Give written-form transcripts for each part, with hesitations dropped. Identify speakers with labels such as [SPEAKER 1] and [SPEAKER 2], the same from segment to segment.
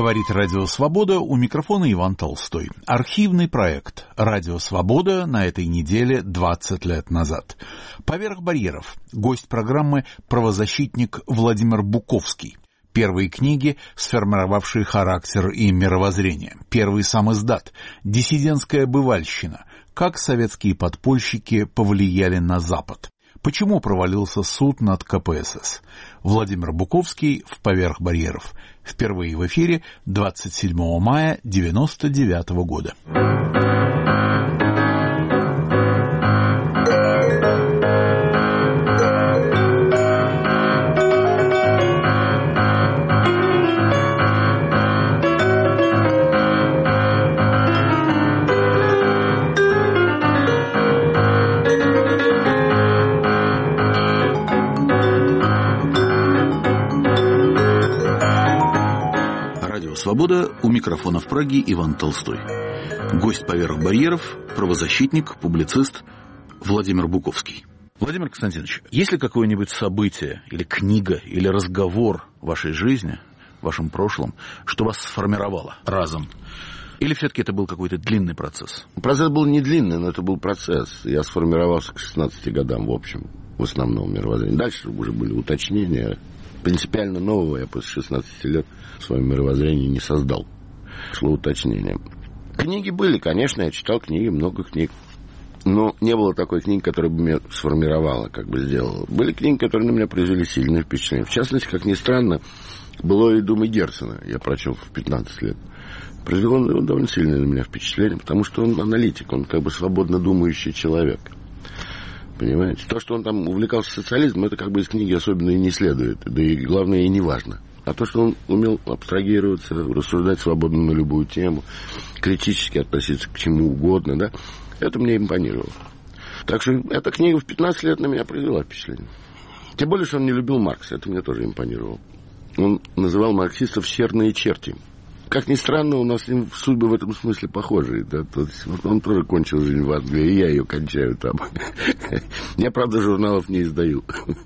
[SPEAKER 1] Говорит Радио Свобода, у микрофона Иван Толстой. Архивный проект «Радио Свобода» на этой неделе 20 лет назад. «Поверх барьеров». Гость программы правозащитник Владимир Буковский. Первые книги, сформировавшие характер и мировоззрение. Первый самиздат «Диссидентская бывальщина». Как советские подпольщики повлияли на Запад. Почему провалился суд над КПСС? Владимир Буковский в «Поверх барьеров». Впервые в эфире 27 мая 1999 года.
[SPEAKER 2] «Свобода», у микрофона в Праге Иван Толстой. Гость «Поверх барьеров», правозащитник, публицист Владимир Буковский. Владимир Константинович, есть ли какое-нибудь событие, или книга, или разговор в вашей жизни, в вашем прошлом, что вас сформировало разом? Или все-таки это был какой-то длинный процесс?
[SPEAKER 3] Процесс был не длинный, но это был процесс. Я сформировался к 16 годам, в общем, в основном мировоззрении. Дальше уже были уточнения. Принципиально нового я после 16 лет в своем мировоззрении не создал. Шло уточнение. Книги были, конечно, я читал книги, много книг. Но не было такой книги, которая бы меня сформировала, как бы сделала. Были книги, которые на меня произвели сильное впечатление. В частности, как ни странно, «Былое и думы» Герцена я прочел в 15 лет. Произвел он довольно сильное на меня впечатление, потому что он аналитик, он как бы свободно думающий человек. Понимаете? То, что он там увлекался социализмом, это как бы из книги особенно и не следует. Да и главное, и не важно. А то, что он умел абстрагироваться, рассуждать свободно на любую тему, критически относиться к чему угодно, да, это мне импонировало. Так что эта книга в 15 лет на меня произвела впечатление. Тем более, что он не любил Маркса, это мне тоже импонировало. Он называл марксистов «серные черти». Как ни странно, у нас с ним судьбы в этом смысле похожие. Да? Он тоже кончил жизнь в Англии, и я ее кончаю там. Я, правда, журналов не издаю.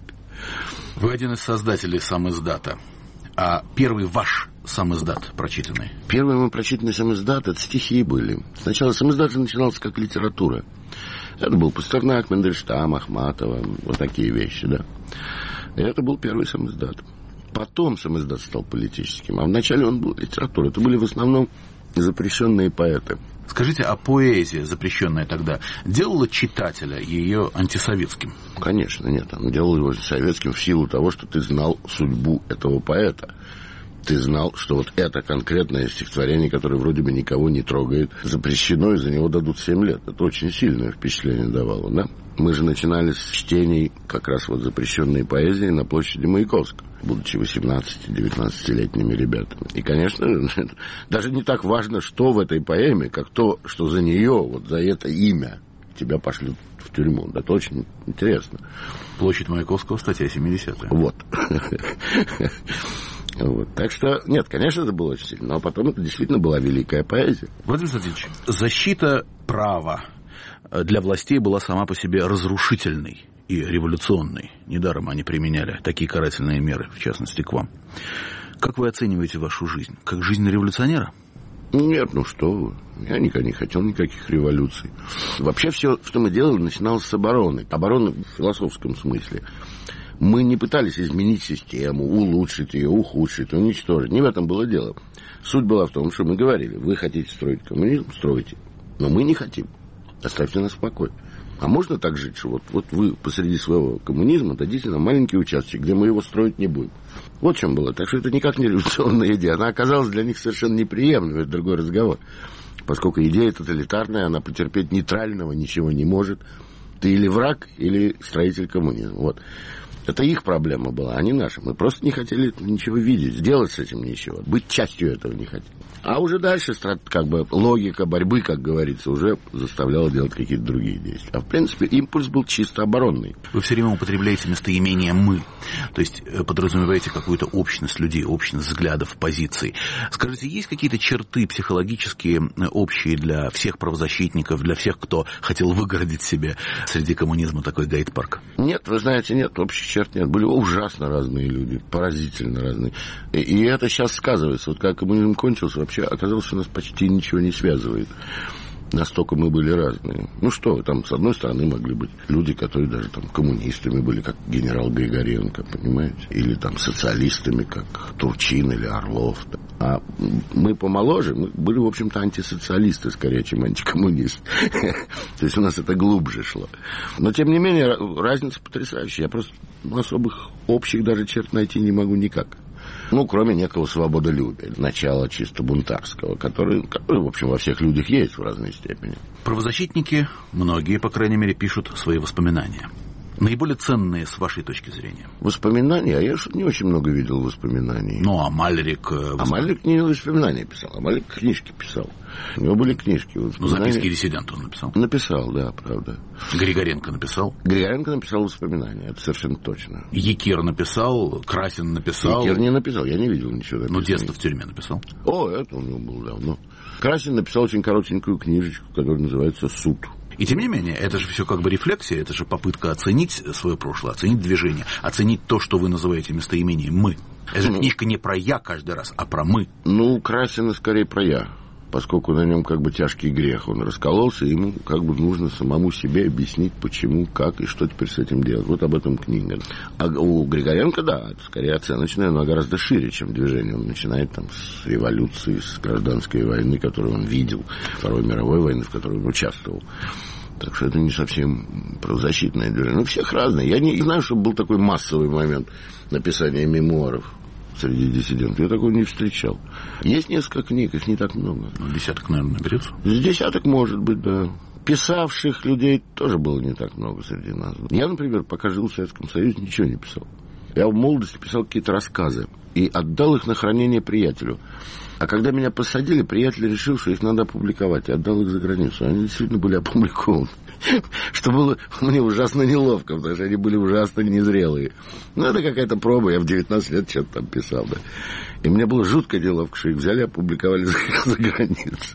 [SPEAKER 2] Вы один из создателей самиздата. А первый ваш самиздат прочитанный?
[SPEAKER 3] Первый мой прочитанный самиздат — это стихи были. Сначала самиздат начинался как литература. Это был Пастернак, Мандельштам, Ахматова, вот такие вещи, да. И это был первый самиздат. Потом самиздат стал политическим, а вначале он был литературой. Это были в основном запрещенные поэты.
[SPEAKER 2] Скажите, а поэзия, запрещенная тогда, делала читателя ее антисоветским?
[SPEAKER 3] Конечно, нет. Она делала его советским в силу того, что ты знал судьбу этого поэта. Ты знал, что вот это конкретное стихотворение, которое вроде бы никого не трогает, запрещено, и за него дадут 7 лет. Это очень сильное впечатление давало, да? Мы же начинали с чтений как раз вот запрещенной поэзии на площади Маяковского, будучи 18-19-летними ребятами. И, конечно, даже не так важно, что в этой поэме, как то, что за нее, вот за это имя тебя пошлют в тюрьму. Это очень интересно.
[SPEAKER 2] Площадь Маяковского, статья 70-я.
[SPEAKER 3] Вот. Вот. Так что, нет, конечно, это было очень сильно. Но потом это действительно была великая поэзия.
[SPEAKER 2] Владимир Владимирович, защита права для властей была сама по себе разрушительной и революционной. Недаром они применяли такие карательные меры, в частности, к вам. Как вы оцениваете вашу жизнь? Как жизнь революционера?
[SPEAKER 3] Нет, ну что вы. Я никогда не хотел никаких революций. Вообще все, что мы делали, начиналось с обороны. Обороны в философском смысле. Мы не пытались изменить систему, улучшить ее, ухудшить, уничтожить. Не в этом было дело. Суть была в том, что мы говорили: вы хотите строить коммунизм, стройте. Но мы не хотим. Оставьте нас в покое. А можно так жить, что вот вы посреди своего коммунизма дадите нам маленький участок, где мы его строить не будем. Вот в чем было. Так что это никак не революционная идея. Она оказалась для них совершенно неприемлемой. Это другой разговор. Поскольку идея тоталитарная, она потерпеть нейтрального ничего не может. Ты или враг, или строитель коммунизма. Вот. Это их проблема была, а не наша. Мы просто не хотели ничего видеть, сделать с этим ничего. Быть частью этого не хотели. А уже дальше как бы логика борьбы, как говорится, уже заставляла делать какие-то другие действия. А в принципе импульс был чисто оборонный.
[SPEAKER 2] Вы все время употребляете местоимение «мы». То есть подразумеваете какую-то общность людей, общность взглядов, позиций. Скажите, есть какие-то черты психологические общие для всех правозащитников, для всех, кто хотел выгородить себе среди коммунизма такой гайд-парк?
[SPEAKER 3] Нет, вы знаете, нет общих черт нет. Были ужасно разные люди, поразительно разные. И это сейчас сказывается. Вот когда коммунизм кончился, вообще оказалось, что нас почти ничего не связывает. Настолько мы были разные. Ну что, там, с одной стороны, могли быть люди, которые даже там коммунистами были, как генерал Григоренко, понимаете? Или там социалистами, как Турчин или Орлов. А мы помоложе, мы были, в общем-то, антисоциалисты, скорее, чем антикоммунисты. То есть у нас это глубже шло. Но, тем не менее, разница потрясающая. Я просто особых общих даже черт найти не могу никак. Ну, кроме некого свободолюбия, начала чисто бунтарского, который, в общем, во всех людях есть в разной степени.
[SPEAKER 2] Правозащитники, многие, по крайней мере, пишут свои воспоминания. Наиболее ценные с вашей точки зрения?
[SPEAKER 3] Воспоминания? А я не очень много видел воспоминаний.
[SPEAKER 2] Ну, а Малерик...
[SPEAKER 3] А Малерик не воспоминания писал, а Малерик книжки писал. У него были книжки.
[SPEAKER 2] Ну, записки диссидента он написал?
[SPEAKER 3] Написал, да, правда.
[SPEAKER 2] Григоренко написал?
[SPEAKER 3] Григоренко написал воспоминания, это совершенно точно.
[SPEAKER 2] Якир написал, Красин написал?
[SPEAKER 3] Якир не написал, я не видел ничего написано.
[SPEAKER 2] Ну, детство в тюрьме написал?
[SPEAKER 3] О, это у него было давно. Красин написал очень коротенькую книжечку, которая называется «Суд».
[SPEAKER 2] И тем не менее, это же все как бы рефлексия, это же попытка оценить свое прошлое, оценить движение, оценить то, что вы называете местоимением «мы». Это же книжка не про «я» каждый раз, а про «мы».
[SPEAKER 3] Ну, Красина скорее про «я», поскольку на нем как бы тяжкий грех. Он раскололся, и ему как бы нужно самому себе объяснить, почему, как и что теперь с этим делать. Вот об этом книга. А у Григоренко, да, это скорее оценочное, но гораздо шире, чем движение. Он начинает там с революции, с гражданской войны, которую он видел, Второй мировой войны, в которой он участвовал. Так что это не совсем правозащитное движение. Ну, всех разные. Я не знаю, чтобы был такой массовый момент написания мемуаров среди диссидентов. Я такого не встречал. Есть несколько книг, их не так много.
[SPEAKER 2] Десяток, наверное, наберется?
[SPEAKER 3] С десяток, может быть, да. Писавших людей тоже было не так много среди нас. Я, например, пока жил в Советском Союзе, ничего не писал. Я в молодости писал какие-то рассказы и отдал их на хранение приятелю. А когда меня посадили, приятель решил, что их надо опубликовать, и отдал их за границу. Они действительно были опубликованы. Что было мне ужасно неловко, потому что они были ужасно незрелые. Ну, это какая-то проба, я в 19 лет что-то там писал, да. И мне было жутко неловко, что их взяли, опубликовали за границей.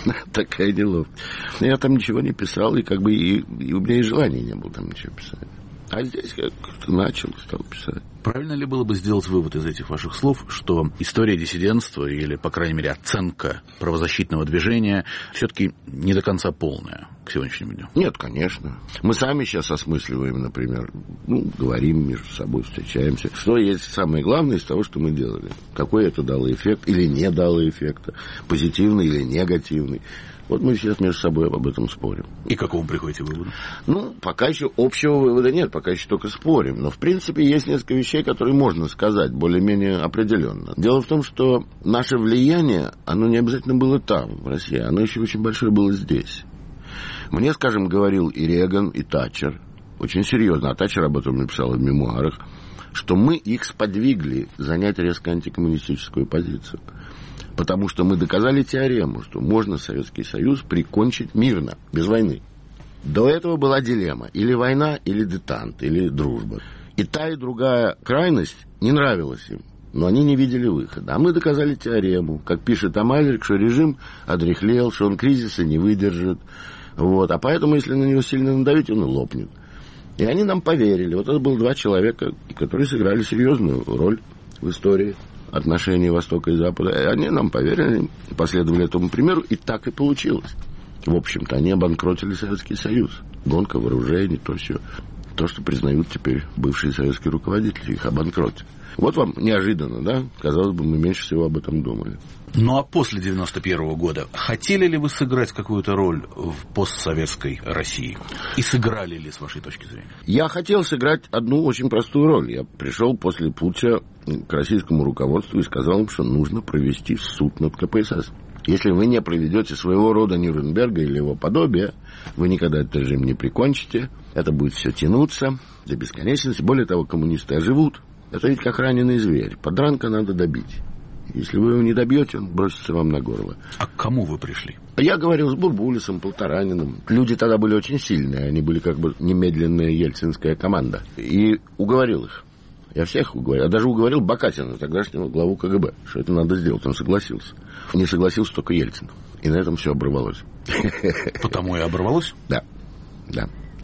[SPEAKER 3] Такая неловкость. Но я там ничего не писал, и как бы и у меня и желания не было там ничего писать. А здесь как-то начал, стал писать.
[SPEAKER 2] Правильно ли было бы сделать вывод из этих ваших слов, что история диссидентства, или, по крайней мере, оценка правозащитного движения все-таки не до конца полная к сегодняшнему дню?
[SPEAKER 3] Нет, конечно. Мы сами сейчас осмысливаем, например, говорим между собой, встречаемся. Что есть самое главное из того, что мы делали? Какой это дало эффект или не дало эффекта? Позитивный или негативный? Вот мы сейчас между собой об этом спорим.
[SPEAKER 2] И к какому приходите выводу?
[SPEAKER 3] Ну, пока еще общего вывода нет, пока еще только спорим. Но, в принципе, есть несколько вещей, которые можно сказать более-менее определенно. Дело в том, что наше влияние, оно не обязательно было там, в России, оно еще очень большое было здесь. Мне, скажем, говорил и Реган, и Татчер, очень серьезно, а Татчер об этом написал в мемуарах, что мы их сподвигли занять резко антикоммунистическую позицию. Потому что мы доказали теорему, что можно Советский Союз прикончить мирно, без войны. До этого была дилемма. Или война, или детант, или дружба. И та, и другая крайность не нравилась им. Но они не видели выхода. А мы доказали теорему. Как пишет Амалерик, что режим одряхлел, что он кризиса не выдержит. Вот. А поэтому, если на него сильно надавить, он лопнет. И они нам поверили. Вот это было два человека, которые сыграли серьезную роль в истории отношений Востока и Запада. И они нам поверили, последовали этому примеру, и так и получилось. В общем-то, они обанкротили Советский Союз. Гонка вооружений, то все. То, что признают теперь бывшие советские руководители, их обанкротили. Вот вам неожиданно, да? Казалось бы, мы меньше всего об этом думали.
[SPEAKER 2] Ну, а после 91 года хотели ли вы сыграть какую-то роль в постсоветской России? И сыграли ли, с вашей точки зрения?
[SPEAKER 3] Я хотел сыграть одну очень простую роль. Я пришел после путча к российскому руководству и сказал им, что нужно провести суд над КПСС. Если вы не проведете своего рода Нюрнберга или его подобия, вы никогда этот режим не прикончите. Это будет все тянуться до бесконечности. Более того, коммунисты оживут. Это ведь как раненый зверь. Подранка надо добить. Если вы его не добьете, он бросится вам на горло.
[SPEAKER 2] А к кому вы пришли?
[SPEAKER 3] Я говорил с Бурбулисом, Полтораниным. Люди тогда были очень сильные. Они были как бы немедленная ельцинская команда. И уговорил их. Я всех уговорил. Я даже уговорил Бакатина, тогдашнего главу КГБ, что это надо сделать. Он согласился. Не согласился только Ельцин. И на этом все оборвалось.
[SPEAKER 2] Потому и оборвалось?
[SPEAKER 3] Да. Да.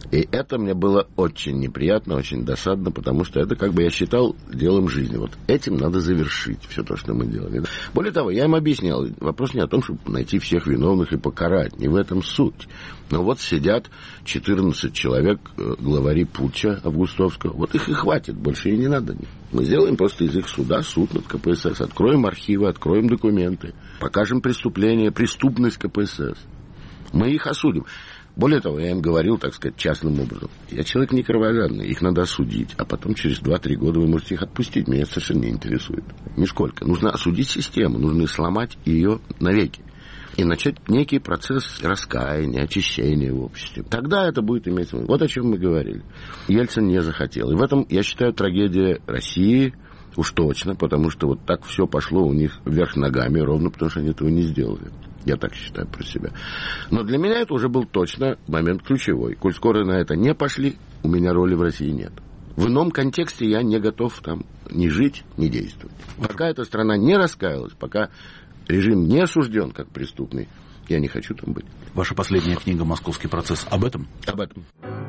[SPEAKER 3] И это мне было очень неприятно, очень досадно, потому что это, как бы я считал, делом жизни. Вот этим надо завершить все то, что мы делали. Более того, я им объяснял, вопрос не о том, чтобы найти всех виновных и покарать, не в этом суть. Но вот сидят 14 человек, главари путча августовского, вот их и хватит, больше и не надо. Мы сделаем просто из их суда суд над КПСС, откроем архивы, откроем документы, покажем преступление, преступность КПСС. Мы их осудим. Более того, я им говорил, так сказать, частным образом. Я человек не кровожадный, их надо осудить, а потом через 2-3 года вы можете их отпустить. Меня это совершенно не интересует. Нисколько. Нужно осудить систему, нужно сломать ее навеки. И начать некий процесс раскаяния, очищения в обществе. Тогда это будет иметь смысл. Вот о чем мы говорили. Ельцин не захотел. И в этом, я считаю, трагедия России уж точно, потому что вот так все пошло у них вверх ногами, ровно потому что они этого не сделали. Я так считаю про себя. Но для меня это уже был точно момент ключевой. Коль скоро на это не пошли, у меня роли в России нет. В ином контексте я не готов там ни жить, ни действовать. Пока эта страна не раскаялась, пока режим не осужден как преступный, я не хочу там быть.
[SPEAKER 2] Ваша последняя книга «Московский процесс» об этом?
[SPEAKER 3] Об этом.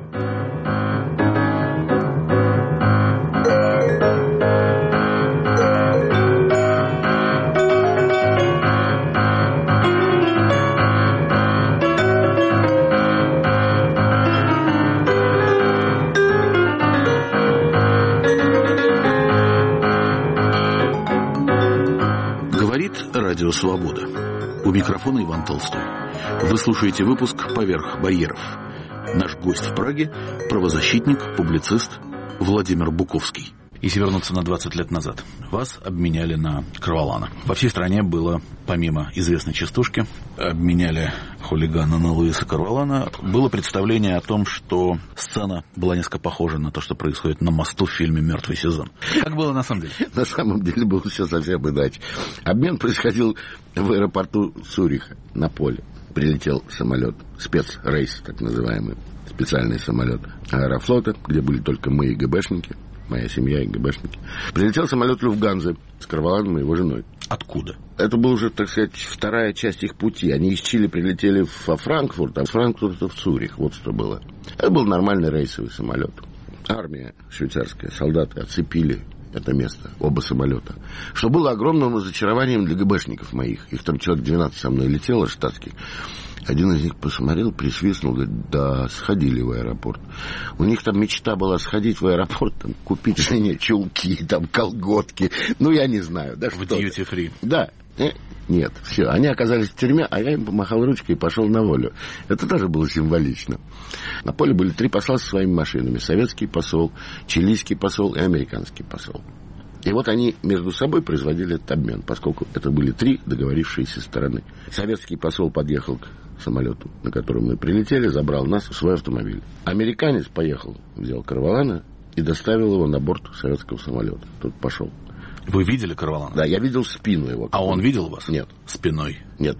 [SPEAKER 2] Радио «Свобода». У микрофона Иван Толстой. Вы слушаете выпуск «Поверх барьеров». Наш гость в Праге – правозащитник, публицист Владимир Буковский. Если вернуться на 20 лет назад, вас обменяли на Корвалана. По всей стране было, помимо известной частушки, обменяли хулигана на Луиса Корвалана. Было представление о том, что сцена была несколько похожа на то, что происходит на мосту в фильме «Мертвый сезон». Как было на самом деле?
[SPEAKER 3] На самом деле было все совсем иначе. Обмен происходил в аэропорту Цюриха на поле. Прилетел самолет, спецрейс, так называемый, специальный самолет Аэрофлота, где были только мы и ГБшники. Моя семья и ГБшники. Прилетел самолет Люфтганзы с Корваланом и его женой.
[SPEAKER 2] Откуда?
[SPEAKER 3] Это была уже, так сказать, вторая часть их пути. Они из Чили прилетели во Франкфурт, а с Франкфурта в Цюрих. Вот что было. Это был нормальный рейсовый самолет. Армия швейцарская, солдаты оцепили это место, оба самолета. Что было огромным разочарованием для ГБшников моих. Их там человек 12 со мной летело, штатских. Один из них посмотрел, присвистнул, говорит, да, сходили в аэропорт. У них там мечта была сходить в аэропорт, там, купить жене чулки, там, колготки. Ну, я не знаю. Да,
[SPEAKER 2] в дьюти-фри.
[SPEAKER 3] Да. Нет, все. Они оказались в тюрьме, а я им помахал ручкой и пошел на волю. Это тоже было символично. На поле были 3 посла со своими машинами. Советский посол, чилийский посол и американский посол. И вот они между собой производили этот обмен, поскольку это были 3 договорившиеся стороны. Советский посол подъехал к самолету, на котором мы прилетели, забрал нас в свой автомобиль. Американец поехал, взял Корвалана и доставил его на борт советского самолета. Тот пошел.
[SPEAKER 2] Вы видели Корвалана?
[SPEAKER 3] Да, я видел спину его.
[SPEAKER 2] А он видел вас?
[SPEAKER 3] Нет.
[SPEAKER 2] Спиной?
[SPEAKER 3] Нет.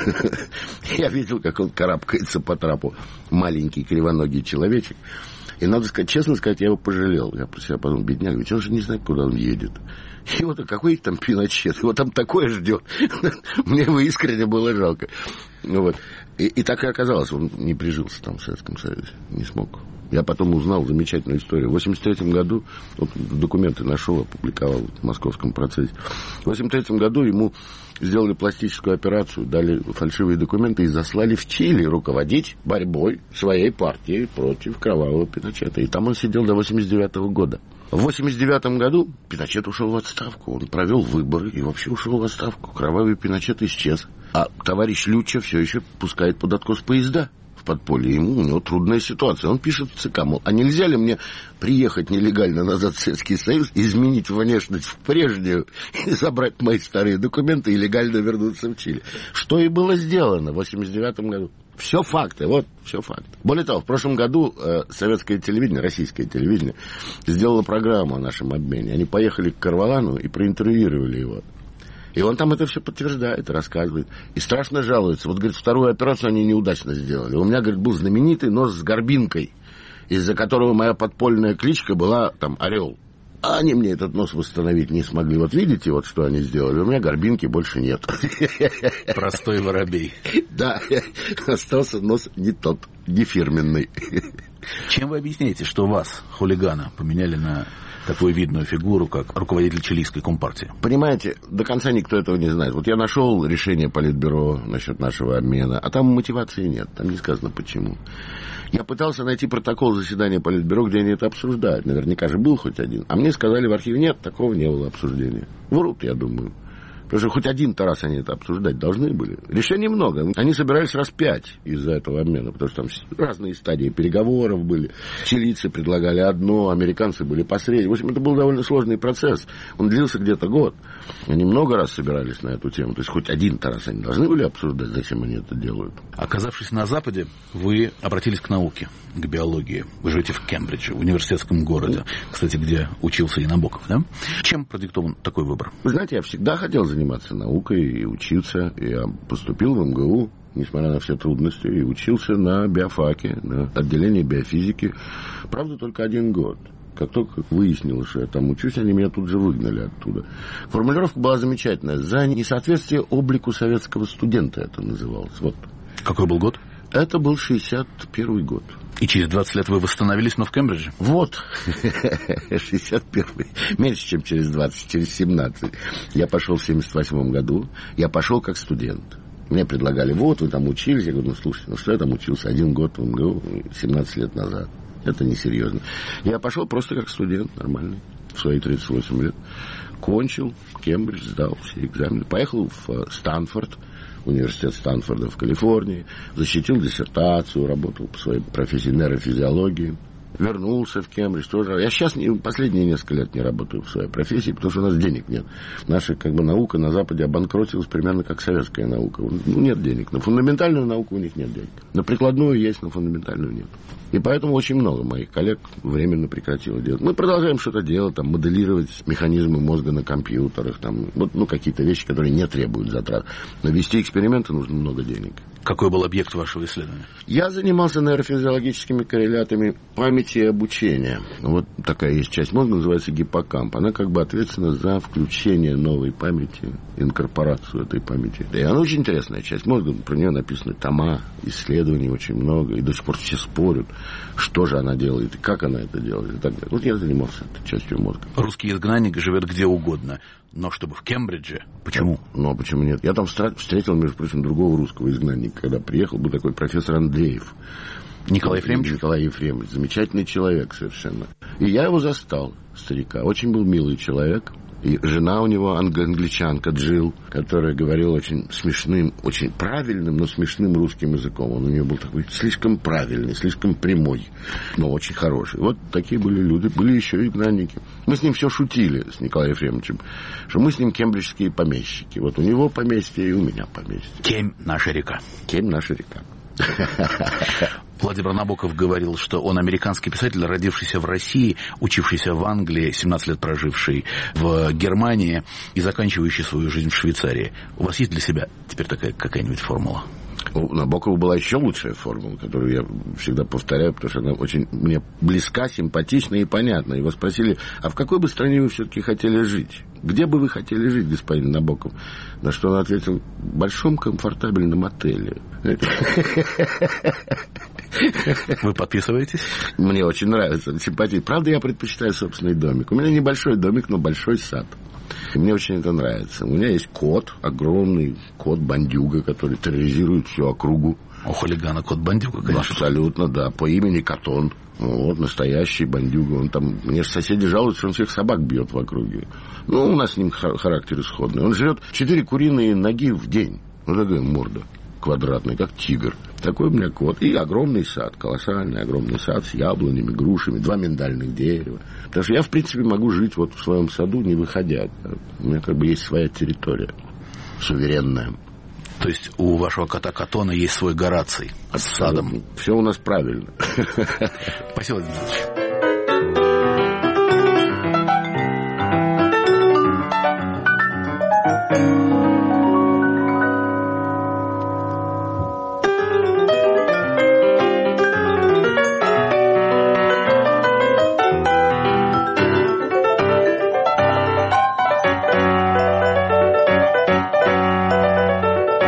[SPEAKER 3] Я видел, как он карабкается по трапу. Маленький кривоногий человечек. И, надо сказать, честно сказать, я его пожалел. Я про себя подумал, бедняк, ведь он же не знает, куда он едет. Его-то какой там Пиночет, его там такое ждет. Мне его искренне было жалко. Ну, вот. И так и оказалось, он не прижился там в Советском Союзе, не смог. Я потом узнал замечательную историю. В 1983 году, вот документы нашел, опубликовал в Московском процессе. В 1983 году ему сделали пластическую операцию, дали фальшивые документы и заслали в Чили руководить борьбой своей партии против кровавого Пиночета. И там он сидел до 1989 года. В 1989 году Пиночет ушел в отставку. Он провел выборы и вообще ушел в отставку. Кровавый Пиночет исчез. А товарищ Люча все еще пускает под откос поезда в подполье. У него трудная ситуация. Он пишет в ЦК, мол, а нельзя ли мне приехать нелегально назад в Советский Союз, изменить внешность в прежнюю и забрать мои старые документы и легально вернуться в Чили? Что и было сделано в 1989 году. Все факты, вот, все факты. Более того, в прошлом году советское телевидение, российское телевидение, сделало программу о нашем обмене. Они поехали к Корвалану и проинтервьюировали его. И он там это все подтверждает, рассказывает. И страшно жалуется. Вот, говорит, вторую операцию они неудачно сделали. У меня, говорит, был знаменитый нос с горбинкой, из-за которого моя подпольная кличка была там «Орел». А они мне этот нос восстановить не смогли. Вот видите, вот что они сделали? У меня горбинки больше нет.
[SPEAKER 2] Простой воробей.
[SPEAKER 3] Да, остался нос не тот, не фирменный.
[SPEAKER 2] Чем вы объясняете, что вас, хулигана, поменяли на такую видную фигуру, как руководитель чилийской компартии?
[SPEAKER 3] Понимаете, до конца никто этого не знает. Вот я нашел решение Политбюро насчет нашего обмена, а там мотивации нет, там не сказано почему. Я пытался найти протокол заседания Политбюро, где они это обсуждают. Наверняка же был хоть один. А мне сказали в архиве, нет, такого не было обсуждения. Врут, я думаю. Потому что хоть один-то раз они это обсуждать должны были. Решений много. Они собирались раз 5 из-за этого обмена, потому что там разные стадии переговоров были. Чилийцы предлагали одно, американцы были посредники. В общем, это был довольно сложный процесс. Он длился где-то год. Они много раз собирались на эту тему. То есть хоть один-то раз они должны были обсуждать, зачем они это делают.
[SPEAKER 2] Оказавшись на Западе, вы обратились к науке, к биологии. Вы живете в Кембридже, в университетском городе. Кстати, где учился и Набоков, да? Чем продиктован такой выбор?
[SPEAKER 3] Вы знаете, я всегда хотел заниматься наукой и учиться. Я поступил в МГУ, несмотря на все трудности, и учился на биофаке, на отделении биофизики. Правда, только 1 год. Как только выяснилось, что я там учусь, они меня тут же выгнали оттуда. Формулировка была замечательная. За несоответствие облику советского студента это называлось. Вот.
[SPEAKER 2] Какой был год?
[SPEAKER 3] Это был 61-й год.
[SPEAKER 2] И через 20 лет вы восстановились, но в Кембридже?
[SPEAKER 3] Вот. 61-й. Меньше, чем через 20, через 17. Я пошел в 78-м году. Я пошел как студент. Мне предлагали, вот, вы там учились. Я говорю, ну, слушайте, ну что я там учился? 1 год в МГУ 17 лет назад. Это несерьезно. Я пошел просто как студент, нормальный, в свои 38 лет. Кончил Кембридж, сдал все экзамены. Поехал в Стэнфорд, университет Стэнфорда в Калифорнии. Защитил диссертацию, работал по своей профессии нейрофизиологии. Вернулся в Кембридж тоже. Я сейчас последние несколько лет не работаю в своей профессии, потому что у нас денег нет. Наша наука на Западе обанкротилась примерно как советская наука. Ну, нет денег. На фундаментальную науку у них нет денег. На прикладную есть, на фундаментальную нет. И поэтому очень много моих коллег временно прекратило делать. Мы продолжаем что-то делать, там, моделировать механизмы мозга на компьютерах, там, вот, какие-то вещи, которые не требуют затрат. Но вести эксперименты нужно много денег.
[SPEAKER 2] Какой был объект вашего исследования?
[SPEAKER 3] Я занимался нейрофизиологическими коррелятами памяти и обучения. Вот такая есть часть мозга, называется гиппокамп. Она ответственна за включение новой памяти, инкорпорацию этой памяти. И она очень интересная часть мозга. Про нее написаны тома, исследований очень много. И до сих пор все спорят, что же она делает, и как она это делает, и так далее. Вот я занимался этой частью мозга.
[SPEAKER 2] Русский изгнанник живет где угодно. Но чтобы в Кембридже? Почему?
[SPEAKER 3] Ну, а почему нет? Я там встретил, между прочим, другого русского изгнанника. Когда приехал, был такой профессор Андреев.
[SPEAKER 2] Николай Ефремович?
[SPEAKER 3] Николай Ефремович. Замечательный человек совершенно. И я его застал, старика. Очень был милый человек. И жена у него англичанка Джилл, которая говорила очень смешным, очень правильным, но смешным русским языком. Он у нее был такой слишком правильный, слишком прямой, но очень хороший. Вот такие были люди. Были еще и изгнанники. Мы с ним все шутили, с Николаем Ефремовичем, что мы с ним кембриджские помещики. Вот у него поместье и у меня поместье.
[SPEAKER 2] Кемь — наша река.
[SPEAKER 3] Кемь — наша река.
[SPEAKER 2] Владимир Набоков говорил, что он американский писатель, родившийся в России, учившийся в Англии, 17 лет проживший в Германии и заканчивающий свою жизнь в Швейцарии. У вас есть для себя теперь такая какая-нибудь формула?
[SPEAKER 3] У Набокова была еще лучшая формула, которую я всегда повторяю, потому что она очень мне близка, симпатична и понятна. Его спросили, а в какой бы стране вы все-таки хотели жить? Где бы вы хотели жить, господин Набоков? На что он ответил, в большом комфортабельном отеле.
[SPEAKER 2] Вы подписываетесь?
[SPEAKER 3] Мне очень нравится, симпатия. Правда, я предпочитаю собственный домик. У меня небольшой домик, но большой сад. И мне очень это нравится. У меня есть кот, огромный кот-бандюга, который терроризирует всю округу.
[SPEAKER 2] У хулигана кот-бандюга, конечно.
[SPEAKER 3] Абсолютно, да. По имени Катон. Вот, настоящий бандюга. Он там... Мне же соседи жалуются, что он всех собак бьет в округе. Ну, у нас с ним характер исходный. Он жрет 4 куриные ноги в день. Вот такая морда квадратная, как тигр. Такой у меня кот. И огромный сад, колоссальный огромный сад с яблонями, грушами, 2 миндальных дерева. Потому что я, в принципе, могу жить вот в своем саду, не выходя. У меня есть своя территория, суверенная.
[SPEAKER 2] То есть у вашего кота Катона есть свой Гораций с садом.
[SPEAKER 3] Все у нас правильно.
[SPEAKER 2] Спасибо, Владимир Владимирович.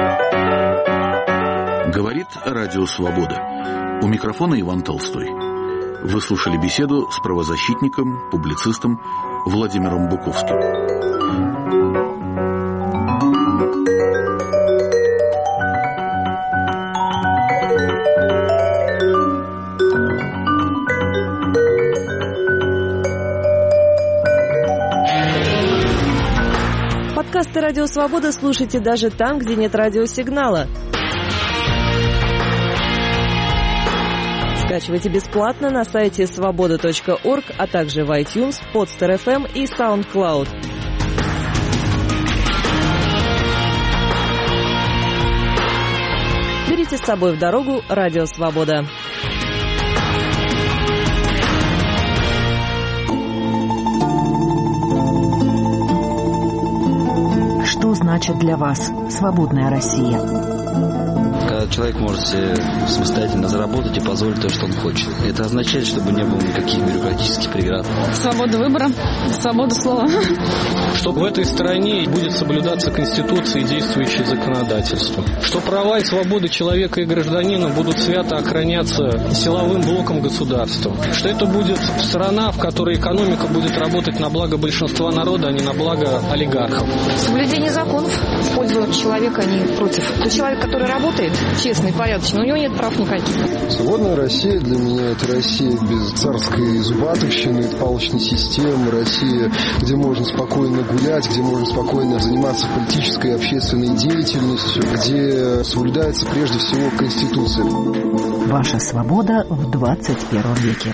[SPEAKER 1] Радио «Свобода». У микрофона Иван Толстой.
[SPEAKER 2] Вы слушали беседу с правозащитником, публицистом Владимиром Буковским.
[SPEAKER 4] Подкасты «Радио Свобода» слушайте даже там, где нет радиосигнала. Скачивайте бесплатно на сайте svoboda.org, а также в iTunes, Podster.fm и SoundCloud. Берите с собой в дорогу «Радио Свобода».
[SPEAKER 5] Что значит для вас свободная Россия?
[SPEAKER 6] Когда человек может себе самостоятельно заработать и позволить то, что он хочет. Это означает, чтобы не было никаких бюрократических преград.
[SPEAKER 7] Свобода выбора, свобода слова.
[SPEAKER 8] Что в этой стране будет соблюдаться Конституция и действующее законодательство. Что права и свободы человека и гражданина будут свято охраняться силовым блоком государства. Что это будет страна, в которой экономика будет работать на благо большинства народа, а не на благо олигархов.
[SPEAKER 7] Соблюдение законов в пользу человека, а не против. То человек, который работает, честный, порядочный, у него нет прав никаких.
[SPEAKER 9] Свободная Россия для меня — это Россия без царской зубатовщины, палочной системы, Россия, где можно спокойно гулять, где можно спокойно заниматься политической и общественной деятельностью, где соблюдается прежде всего Конституция.
[SPEAKER 5] Ваша свобода в 21 веке.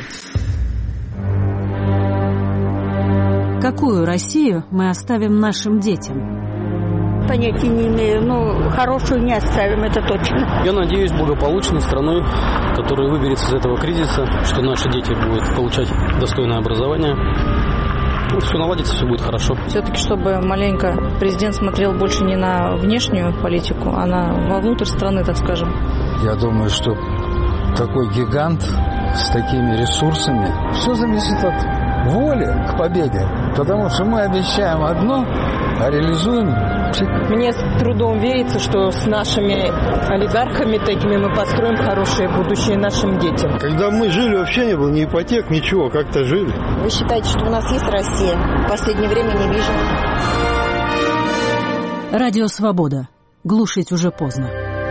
[SPEAKER 10] Какую Россию мы оставим нашим детям?
[SPEAKER 11] Понятия не имею, но хорошую не оставим, это точно.
[SPEAKER 8] Я надеюсь, благополучной страной, которая выберется из этого кризиса, что наши дети будут получать достойное образование. Все наладится, все будет хорошо.
[SPEAKER 7] Все-таки, чтобы маленько президент смотрел больше не на внешнюю политику, а вовнутрь страны, так скажем.
[SPEAKER 12] Я думаю, что такой гигант с такими ресурсами, все зависит от воли к победе. Потому что мы обещаем одно, а реализуем.
[SPEAKER 13] Мне с трудом верится, что с нашими олигархами такими мы построим хорошее будущее нашим детям.
[SPEAKER 9] Когда мы жили, вообще не было ни ипотек, ничего, как-то жили.
[SPEAKER 11] Вы считаете, что у нас есть Россия? В последнее время не вижу.
[SPEAKER 10] Радио Свобода. Глушить уже поздно.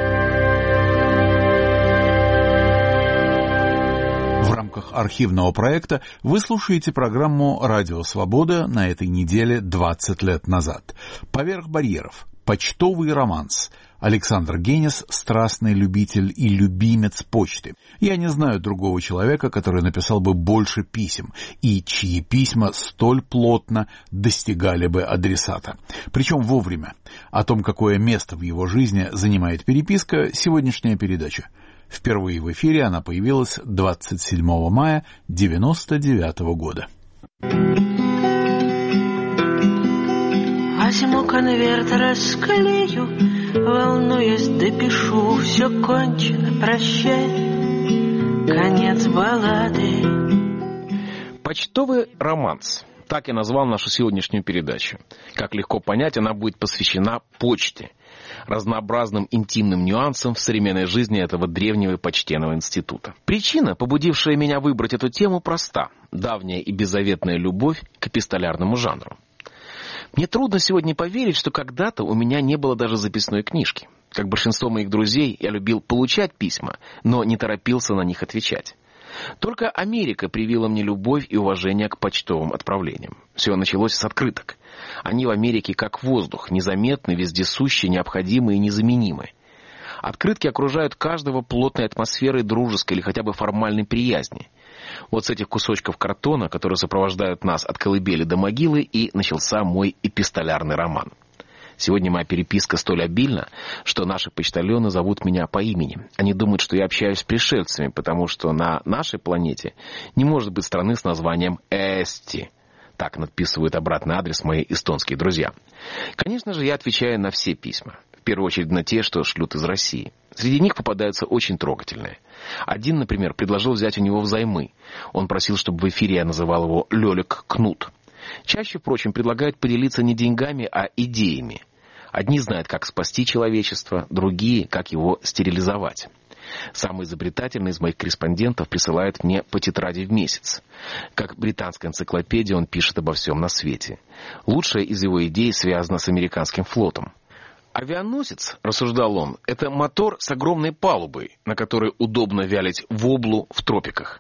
[SPEAKER 1] В рамках архивного проекта вы слушаете программу «Радио Свобода» на этой неделе 20 лет назад. «Поверх барьеров. Почтовый романс». Александр Генис – страстный любитель и любимец почты. Я не знаю другого человека, который написал бы больше писем, и чьи письма столь плотно достигали бы адресата. Причем вовремя. О том, какое место в его жизни занимает переписка, сегодняшняя передача. Впервые в эфире она появилась 27 мая 1999 года.
[SPEAKER 14] Возьму конверт, расклею, волнуясь, допишу, все кончено, прощай, конец баллады.
[SPEAKER 15] Почтовый романс. Так я назвал нашу сегодняшнюю передачу. Как легко понять, она будет посвящена почте, разнообразным интимным нюансам в современной жизни этого древнего и почтенного института. Причина, побудившая меня выбрать эту тему, проста. Давняя и беззаветная любовь к эпистолярному жанру. Мне трудно сегодня поверить, что когда-то у меня не было даже записной книжки. Как большинство моих друзей, я любил получать письма, но не торопился на них отвечать. Только Америка привила мне любовь и уважение к почтовым отправлениям. Все началось с открыток. Они в Америке как воздух, незаметны, вездесущи, необходимы и незаменимы. Открытки окружают каждого плотной атмосферой дружеской или хотя бы формальной приязни. Вот с этих кусочков картона, которые сопровождают нас от колыбели до могилы, и начался мой эпистолярный роман. Сегодня моя переписка столь обильна, что наши почтальоны зовут меня по имени. Они думают, что я общаюсь с пришельцами, потому что на нашей планете не может быть страны с названием Эсти. Так надписывают обратный адрес мои эстонские друзья. Конечно же, я отвечаю на все письма. В первую очередь на те, что шлют из России. Среди них попадаются очень трогательные. Один, например, предложил взять у него взаймы. Он просил, чтобы в эфире я называл его Лёлик Кнут. Чаще, впрочем, предлагают поделиться не деньгами, а идеями. Одни знают, как спасти человечество, другие, как его стерилизовать. Самый изобретательный из моих корреспондентов присылает мне по тетради в месяц. Как британская энциклопедия он пишет обо всем на свете. Лучшая из его идей связана с американским флотом. Авианосец, рассуждал он, это мотор с огромной палубой, на которой удобно вялить воблу в тропиках.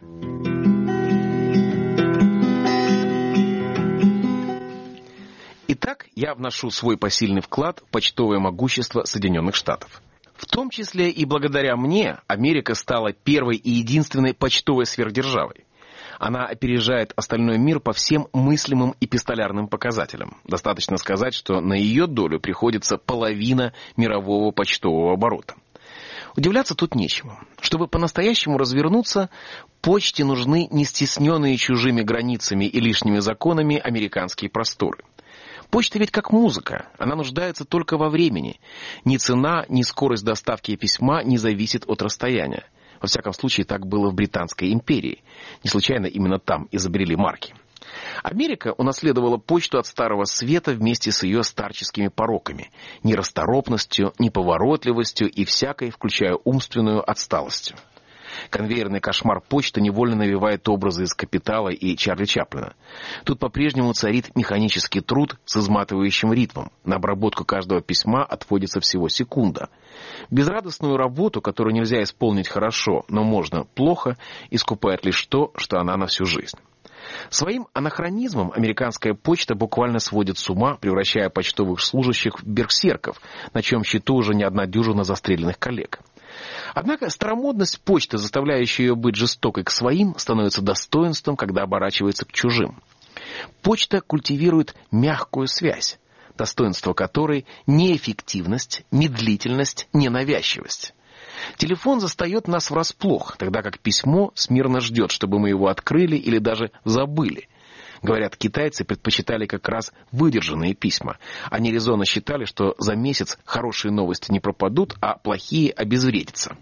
[SPEAKER 15] Итак, я вношу свой посильный вклад в почтовое могущество Соединенных Штатов. В том числе и благодаря мне Америка стала первой и единственной почтовой сверхдержавой. Она опережает остальной мир по всем мыслимым эпистолярным показателям. Достаточно сказать, что на ее долю приходится половина мирового почтового оборота. Удивляться тут нечему. Чтобы по-настоящему развернуться, почте нужны не стесненные чужими границами и лишними законами американские просторы. Почта ведь как музыка, она нуждается только во времени. Ни цена, ни скорость доставки письма не зависит от расстояния. Во всяком случае, так было в Британской империи. Не случайно именно там изобрели марки. Америка унаследовала почту от Старого Света вместе с ее старческими пороками. Нерасторопностью, неповоротливостью и всякой, включая умственную, отсталостью. Конвейерный кошмар почты невольно навевает образы из «Капитала» и Чарли Чаплина. Тут по-прежнему царит механический труд с изматывающим ритмом. На обработку каждого письма отводится всего секунда. Безрадостную работу, которую нельзя исполнить хорошо, но можно плохо, искупает лишь то, что она на всю жизнь. Своим анахронизмом американская почта буквально сводит с ума, превращая почтовых служащих в берсерков, на чем счету уже не одна дюжина застреленных коллег. Однако старомодность почты, заставляющая ее быть жестокой к своим, становится достоинством, когда оборачивается к чужим. Почта культивирует мягкую связь, достоинство которой не эффективность, медлительность, не навязчивость. Телефон застает нас врасплох, тогда как письмо смирно ждет, чтобы мы его открыли или даже забыли. Говорят, китайцы предпочитали как раз выдержанные письма. Они резонно считали, что за месяц хорошие новости не пропадут, а плохие обезвредятся.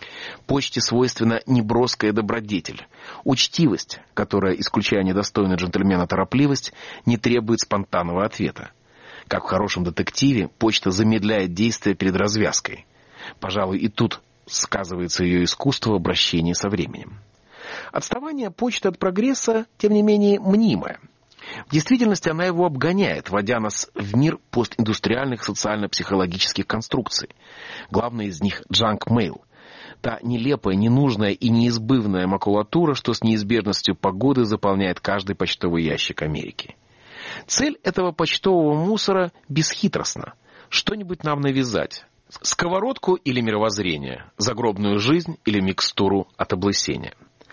[SPEAKER 15] Почте свойственна неброская добродетель. Учтивость, которая, исключая недостойную джентльмена торопливость, не требует спонтанного ответа. Как в хорошем детективе, почта замедляет действие перед развязкой. Пожалуй, и тут сказывается ее искусство в обращении со временем. Отставание почты от прогресса, тем не менее, мнимое. В действительности она его обгоняет, вводя нас в мир постиндустриальных социально-психологических конструкций. Главная из них — джанк-мейл. Та нелепая, ненужная и неизбывная макулатура, что с неизбежностью погоды заполняет каждый почтовый ящик Америки. Цель этого почтового мусора бесхитростна. Что-нибудь нам навязать. Сковородку или мировоззрение, загробную жизнь или микстуру от облысения.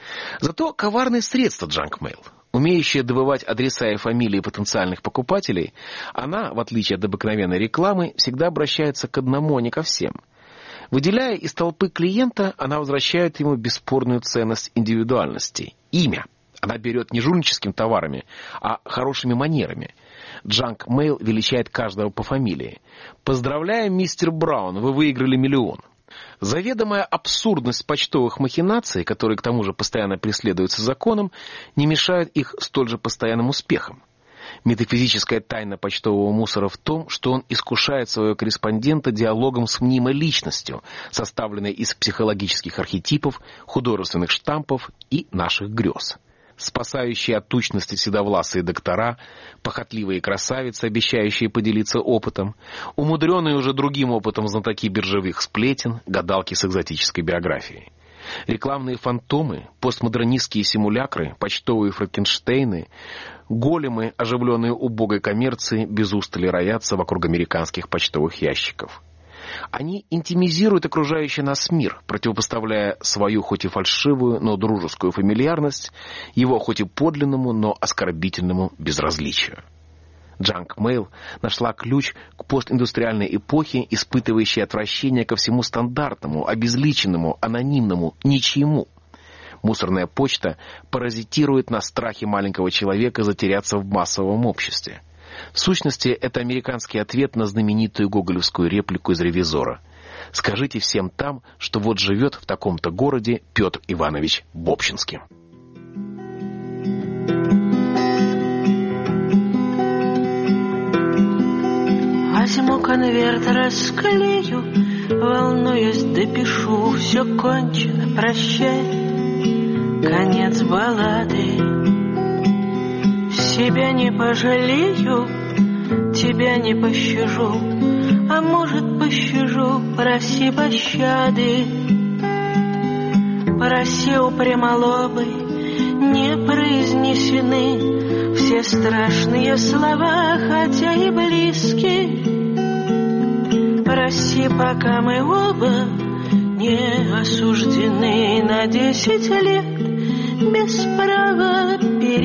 [SPEAKER 15] Зато коварное средство джанк-мейл. Умеющая добывать адреса и фамилии потенциальных покупателей, она, в отличие от обыкновенной рекламы, всегда обращается к одному, а не ко всем. Выделяя из толпы клиента, она возвращает ему бесспорную ценность индивидуальности – имя. Она берет не жульническими товарами, а хорошими манерами. Джанк-мейл величает каждого по фамилии. «Поздравляем, мистер Браун, вы выиграли миллион». Заведомая абсурдность почтовых махинаций, которые к тому же постоянно преследуются законом, не мешает их столь же постоянным успехам. Метафизическая тайна почтового мусора в том, что он искушает своего корреспондента диалогом с мнимой личностью, составленной из психологических архетипов, художественных штампов и наших грез. Спасающие от тучности седовласые доктора, похотливые красавицы, обещающие поделиться опытом, умудренные уже другим опытом знатоки биржевых сплетен, гадалки с экзотической биографией. Рекламные фантомы, постмодернистские симулякры, почтовые франкенштейны, големы, оживленные убогой коммерцией, без устали роятся вокруг американских почтовых ящиков. Они интимизируют окружающий нас мир, противопоставляя свою хоть и фальшивую, но дружескую фамильярность, его хоть и подлинному, но оскорбительному безразличию. Джанк-мейл нашла ключ к постиндустриальной эпохе, испытывающей отвращение ко всему стандартному, обезличенному, анонимному, ничьему. Мусорная почта паразитирует на страхе маленького человека затеряться в массовом обществе. В сущности, это американский ответ на знаменитую гоголевскую реплику из «Ревизора». «Скажите всем там, что вот живет в таком-то городе Петр Иванович Бобщинский».
[SPEAKER 14] Возьму конверт, расклею, волнуясь, допишу все кончено, прощай, конец баллады. Себя не пожалею, тебя не пощажу, а может пощажу, проси пощады. Проси у прямолобой, не произнесены все страшные слова, хотя и близки. Проси, пока мы оба не осуждены на 10 лет без права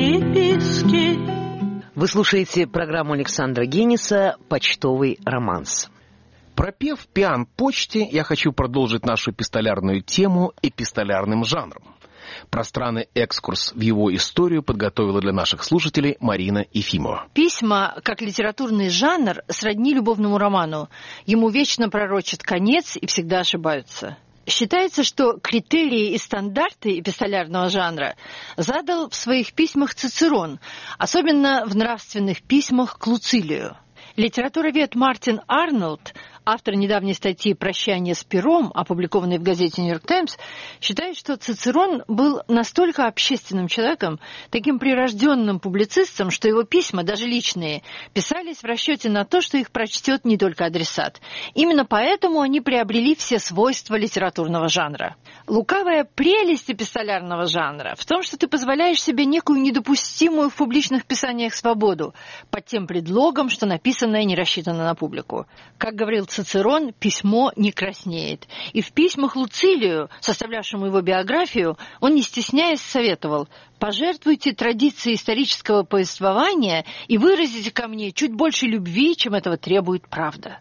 [SPEAKER 14] переписки.
[SPEAKER 16] Вы слушаете программу Александра Гениса «Почтовый романс».
[SPEAKER 15] Пропев «Пиан почте», я хочу продолжить нашу эпистолярную тему эпистолярным жанром. Пространный экскурс в его историю подготовила для наших слушателей Марина Ефимова.
[SPEAKER 17] Письма, как литературный жанр, сродни любовному роману. Ему вечно пророчат конец и всегда ошибаются. Считается, что критерии и стандарты эпистолярного жанра задал в своих письмах Цицерон, особенно в нравственных письмах к Луцилию. Литературовед Мартин Арнольд, автор недавней статьи «Прощание с пером», опубликованной в газете «Нью-Йорк Таймс», считает, что Цицерон был настолько общественным человеком, таким прирожденным публицистом, что его письма, даже личные, писались в расчете на то, что их прочтет не только адресат. Именно поэтому они приобрели все свойства литературного жанра. Лукавая прелесть эпистолярного жанра в том, что ты позволяешь себе некую недопустимую в публичных писаниях свободу под тем предлогом, что написанное не рассчитано на публику. Как говорил Цицерон, письмо не краснеет. И в письмах Луцилию, составлявшему его биографию, он, не стесняясь, советовал: «Пожертвуйте традицией исторического повествования и выразите ко мне чуть больше любви, чем этого требует правда».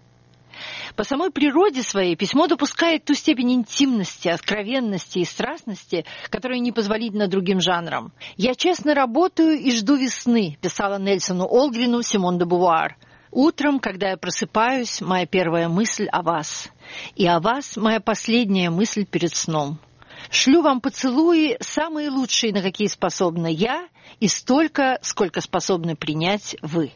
[SPEAKER 17] По самой природе своей письмо допускает ту степень интимности, откровенности и страстности, которая непозволительна другим жанрам. «Я честно работаю и жду весны», писала Нельсону Олгрину Симон де Бувуар. «Утром, когда я просыпаюсь, моя первая мысль о вас. И о вас моя последняя мысль перед сном. Шлю вам поцелуи, самые лучшие, на какие способна я, и столько, сколько способны принять вы».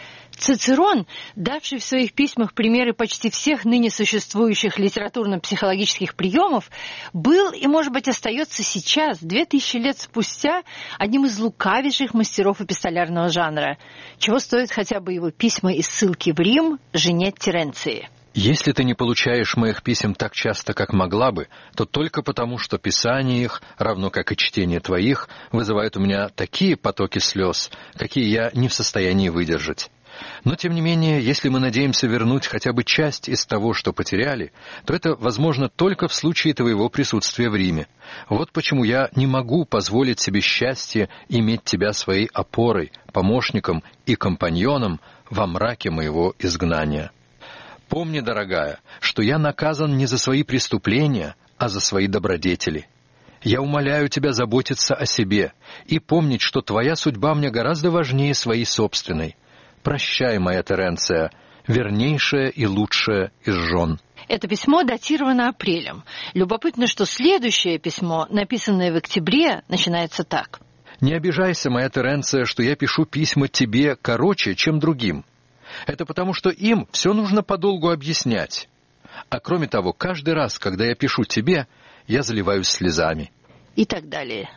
[SPEAKER 17] Цицерон, давший в своих письмах примеры почти всех ныне существующих литературно-психологических приемов, был и, может быть, остается сейчас, 2000 лет спустя, одним из лукавейших мастеров эпистолярного жанра, чего стоят хотя бы его письма и ссылки в Рим жене Теренции.
[SPEAKER 18] «Если ты не получаешь моих писем так часто, как могла бы, то только потому, что писание их, равно как и чтение твоих, вызывает у меня такие потоки слез, какие я не в состоянии выдержать. Но, тем не менее, если мы надеемся вернуть хотя бы часть из того, что потеряли, то это возможно только в случае твоего присутствия в Риме. Вот почему я не могу позволить себе счастье иметь тебя своей опорой, помощником и компаньоном во мраке моего изгнания. Помни, дорогая, что я наказан не за свои преступления, а за свои добродетели. Я умоляю тебя заботиться о себе и помнить, что твоя судьба мне гораздо важнее своей собственной. Прощай, моя Теренция, вернейшая и лучшая из жен».
[SPEAKER 17] Это письмо датировано апрелем. Любопытно, что следующее письмо, написанное в октябре, начинается так.
[SPEAKER 18] «Не обижайся, моя Теренция, что я пишу письма тебе короче, чем другим. Это потому, что им все нужно подолгу объяснять. А кроме того, каждый раз, когда я пишу тебе, я заливаюсь слезами».
[SPEAKER 17] И так далее.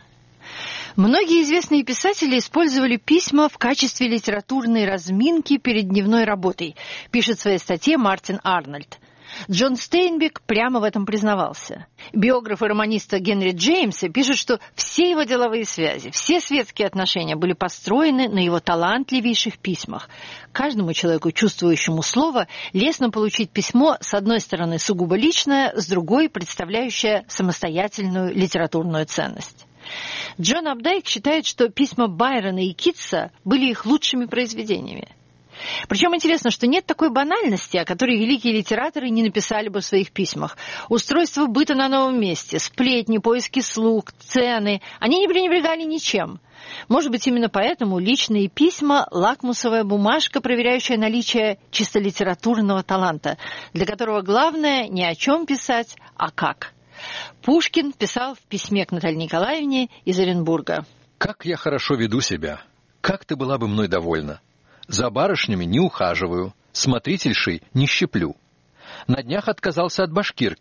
[SPEAKER 17] Многие известные писатели использовали письма в качестве литературной разминки перед дневной работой, пишет в своей статье Мартин Арнольд. Джон Стейнбек прямо в этом признавался. Биограф и романист Генри Джеймса пишет, что все его деловые связи, все светские отношения были построены на его талантливейших письмах. Каждому человеку, чувствующему слово, лестно получить письмо, с одной стороны, сугубо личное, с другой, представляющее самостоятельную литературную ценность. Джон Апдайк считает, что письма Байрона и Китса были их лучшими произведениями. Причем интересно, что нет такой банальности, о которой великие литераторы не написали бы в своих письмах. Устройство быта на новом месте, сплетни, поиски слуг, цены – они не пренебрегали ничем. Может быть, именно поэтому личные письма – лакмусовая бумажка, проверяющая наличие чисто литературного таланта, для которого главное не о чем писать, а как. Пушкин писал в письме к Наталье Николаевне из Оренбурга.
[SPEAKER 18] «Как я хорошо веду себя! Как ты была бы мной довольна! За барышнями не ухаживаю, смотрительшей не щеплю. На днях отказался от башкирки,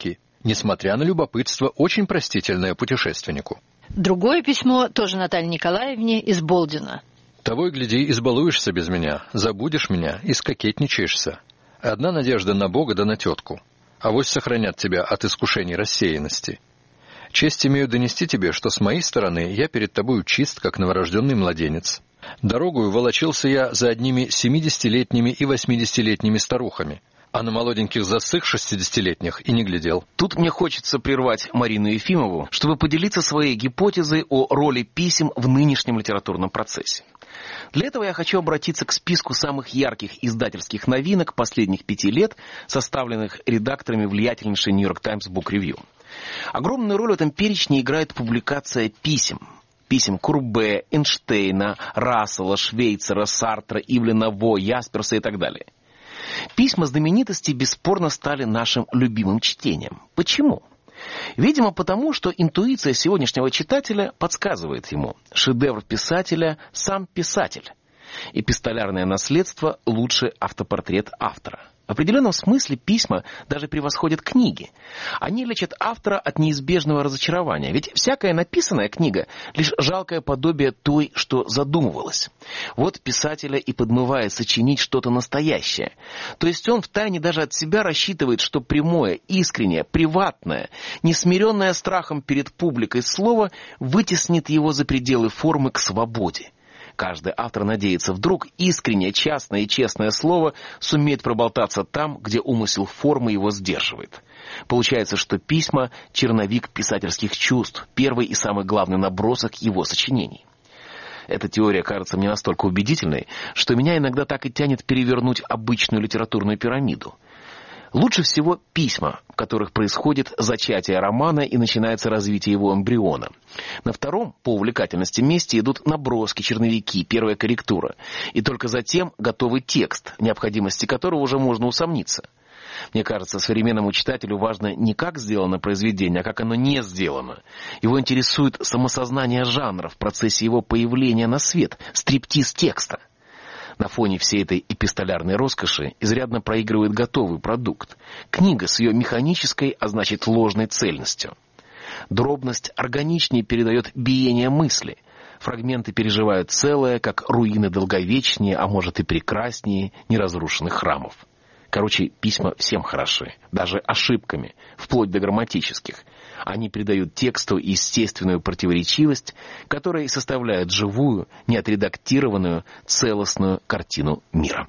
[SPEAKER 18] несмотря на любопытство, очень простительное путешественнику.
[SPEAKER 17] Другое письмо, тоже Наталье Николаевне, из Болдина.
[SPEAKER 18] «Того и гляди, избалуешься без меня, забудешь меня и скокетничаешься. Одна надежда на Бога да на тетку. Авось сохранят тебя от искушений рассеянности. Честь имею донести тебе, что с моей стороны я перед тобою чист, как новорожденный младенец. Дорогою волочился я за одними 70-летними и 80-летними старухами, а на молоденьких засых 60-летних и не глядел».
[SPEAKER 15] Тут мне хочется прервать Марину Ефимову, чтобы поделиться своей гипотезой о роли писем в нынешнем литературном процессе. Для этого я хочу обратиться к списку самых ярких издательских новинок последних 5 лет, составленных редакторами влиятельнейшей New York Times Book Review. Огромную роль в этом перечне играет публикация писем. Писем Курбе, Эйнштейна, Рассела, Швейцера, Сартра, Ивлена Во, Ясперса и так далее. Письма знаменитостей бесспорно стали нашим любимым чтением. Почему? Видимо, потому что интуиция сегодняшнего читателя подсказывает ему: шедевр писателя – сам писатель. Эпистолярное наследство – лучший автопортрет автора. В определенном смысле письма даже превосходят книги. Они лечат автора от неизбежного разочарования. Ведь всякая написанная книга – лишь жалкое подобие той, что задумывалось. Вот писателя и подмывает сочинить что-то настоящее. То есть он втайне даже от себя рассчитывает, что прямое, искреннее, приватное, несмиренное страхом перед публикой слово вытеснит его за пределы формы к свободе. Каждый автор надеется, вдруг искреннее, частное и честное слово сумеет проболтаться там, где умысел формы его сдерживает. Получается, что письма – черновик писательских чувств, первый и самый главный набросок его сочинений. Эта теория кажется мне настолько убедительной, что меня иногда так и тянет перевернуть обычную литературную пирамиду. Лучше всего письма, в которых происходит зачатие романа и начинается развитие его эмбриона. На втором, по увлекательности месте, идут наброски, черновики, первая корректура. И только затем готовый текст, в необходимости которого уже можно усомниться. Мне кажется, современному читателю важно не как сделано произведение, а как оно не сделано. Его интересует самосознание жанра в процессе его появления на свет, стриптиз текста. На фоне всей этой эпистолярной роскоши изрядно проигрывает готовый продукт. Книга с ее механической, а значит ложной цельностью. Дробность органичнее передает биение мысли. Фрагменты переживают целое, как руины долговечнее, а может и прекраснее неразрушенных храмов. Короче, письма всем хороши, даже ошибками, вплоть до грамматических. Они придают тексту естественную противоречивость, которая составляет живую, неотредактированную, целостную картину мира.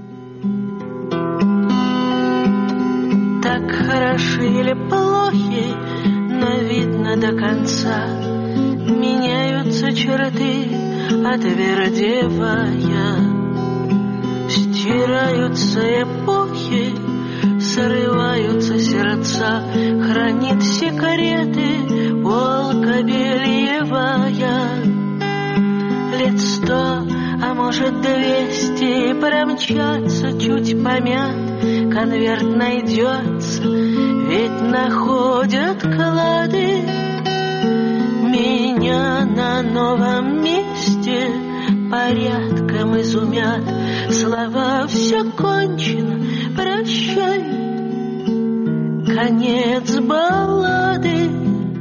[SPEAKER 14] Так хороши или плохи, но видно до конца. Меняются черты, отвердевая. Стираются эпохи, срываются сердца, хранит секреты волка Бельевая. Лет 100, а может 200 промчатся, чуть помят, конверт найдется, ведь находят клады. Меня на новом месте порядком изумят, слова все кончено, прощай, конец баллады.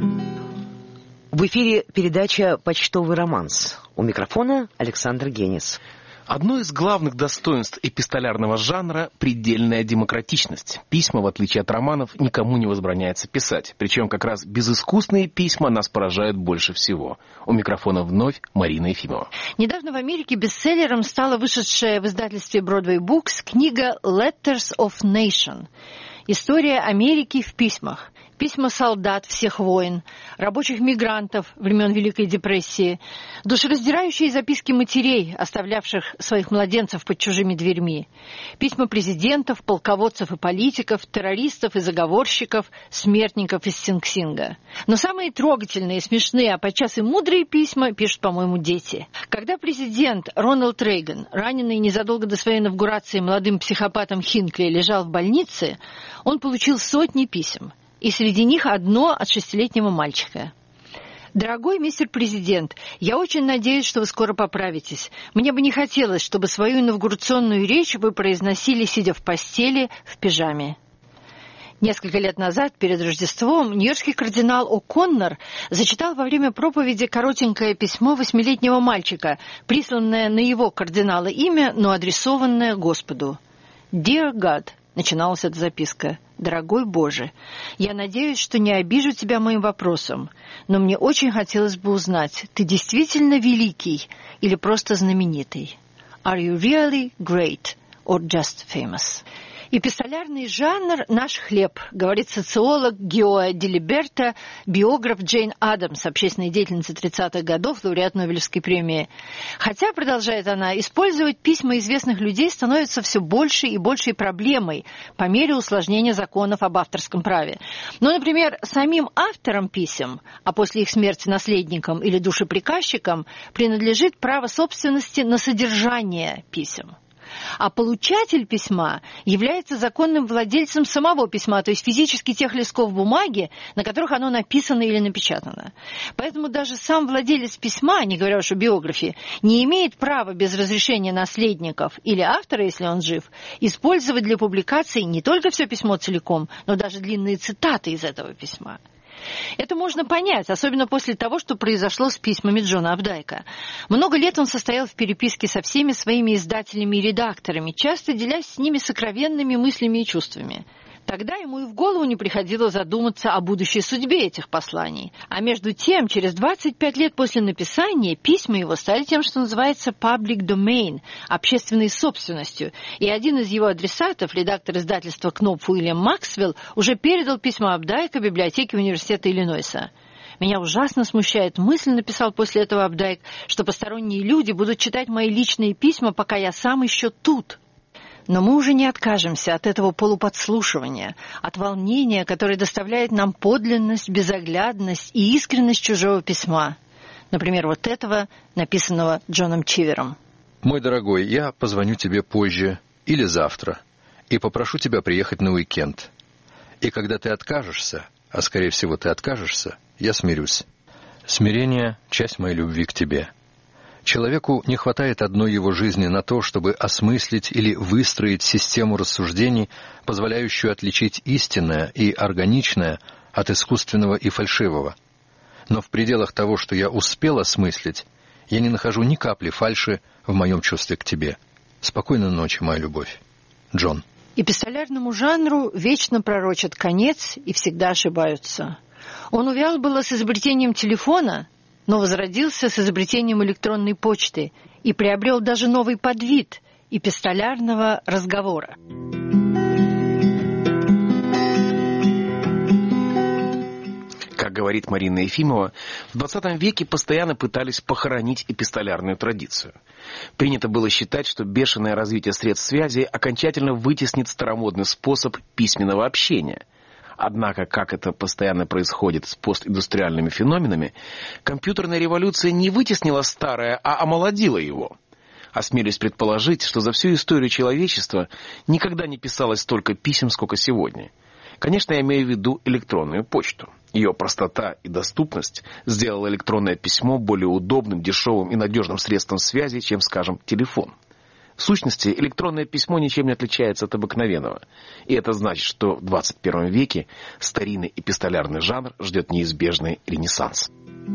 [SPEAKER 16] В эфире передача «Почтовый романс». У микрофона Александр Генис.
[SPEAKER 15] Одно из главных достоинств эпистолярного жанра – предельная демократичность. Письма, в отличие от романов, никому не возбраняется писать. Причем как раз безыскусные письма нас поражают больше всего. У микрофона вновь Марина Ефимова.
[SPEAKER 17] Недавно в Америке бестселлером стала вышедшая в издательстве Broadway Books книга «Letters of Nation». История Америки в письмах. Письма солдат всех войн, рабочих мигрантов времен Великой депрессии, душераздирающие записки матерей, оставлявших своих младенцев под чужими дверьми, письма президентов, полководцев и политиков, террористов и заговорщиков, смертников из Синг-Синга. Но самые трогательные, смешные, а подчас и мудрые письма пишут, по-моему, дети. Когда президент Рональд Рейган, раненый незадолго до своей инаугурации молодым психопатом Хинкли, лежал в больнице, он получил сотни писем. И среди них одно от 6-летнего мальчика. «Дорогой мистер президент, я очень надеюсь, что вы скоро поправитесь. Мне бы не хотелось, чтобы свою инаугурационную речь вы произносили, сидя в постели, в пижаме. Несколько лет назад, перед Рождеством, нью-йоркский кардинал О'Коннор зачитал во время проповеди коротенькое письмо 8-летнего мальчика, присланное на его кардинала имя, но адресованное Господу. «Dear God», — начиналась эта записка, «Дорогой Боже, я надеюсь, что не обижу тебя моим вопросом, но мне очень хотелось бы узнать, ты действительно великий или просто знаменитый? Are you really great or just famous?» Эпистолярный жанр – наш хлеб, говорит социолог Гео Делиберто, биограф Джейн Адамс, общественной деятельницы 30-х годов, лауреат Нобелевской премии. Хотя, продолжает она, использовать письма известных людей становится все большей и большей проблемой по мере усложнения законов об авторском праве. Ну, например, самим авторам писем, а после их смерти наследникам или душеприказчикам, принадлежит право собственности на содержание писем. А получатель письма является законным владельцем самого письма, то есть физически тех листков бумаги, на которых оно написано или напечатано. Поэтому даже сам владелец письма, не говоря уж о биографии, не имеет права без разрешения наследников или автора, если он жив, использовать для публикации не только все письмо целиком, но даже длинные цитаты из этого письма. Это можно понять, особенно после того, что произошло с письмами Джона Апдайка. Много лет он состоял в переписке со всеми своими издателями и редакторами, часто делясь с ними сокровенными мыслями и чувствами. Тогда ему и в голову не приходило задуматься о будущей судьбе этих посланий. А между тем, через 25 лет после написания, письма его стали тем, что называется public domain, общественной собственностью. И один из его адресатов, редактор издательства «Кнопф» Уильям Максвелл, уже передал письма Апдайка библиотеке университета Иллинойса. «Меня ужасно смущает мысль, — написал после этого Апдайк, — что посторонние люди будут читать мои личные письма, пока я сам еще тут». Но мы уже не откажемся от этого полуподслушивания, от волнения, которое доставляет нам подлинность, безоглядность и искренность чужого письма. Например, вот этого, написанного Джоном Чивером.
[SPEAKER 18] «Мой дорогой, я позвоню тебе позже или завтра и попрошу тебя приехать на уикенд. И когда ты откажешься, а скорее всего ты откажешься, я смирюсь. Смирение — часть моей любви к тебе. Человеку не хватает одной его жизни на то, чтобы осмыслить или выстроить систему рассуждений, позволяющую отличить истинное и органичное от искусственного и фальшивого. Но в пределах того, что я успел осмыслить, я не нахожу ни капли фальши в моем чувстве к тебе. Спокойной ночи, моя любовь. Джон».
[SPEAKER 17] Эпистолярному жанру вечно пророчат конец и всегда ошибаются. Он увял было с изобретением телефона, но возродился с изобретением электронной почты и приобрел даже новый подвид эпистолярного разговора.
[SPEAKER 15] Как говорит Марина Ефимова, в 20 веке постоянно пытались похоронить эпистолярную традицию. Принято было считать, что бешеное развитие средств связи окончательно вытеснит старомодный способ письменного общения. Однако, как это постоянно происходит с постиндустриальными феноменами, компьютерная революция не вытеснила старое, а омолодила его. Осмелюсь предположить, что за всю историю человечества никогда не писалось столько писем, сколько сегодня. Конечно, я имею в виду электронную почту. Ее простота и доступность сделала электронное письмо более удобным, дешевым и надежным средством связи, чем, скажем, телефон. В сущности, электронное письмо ничем не отличается от обыкновенного. И это значит, что в 21 веке старинный эпистолярный жанр ждет неизбежный ренессанс.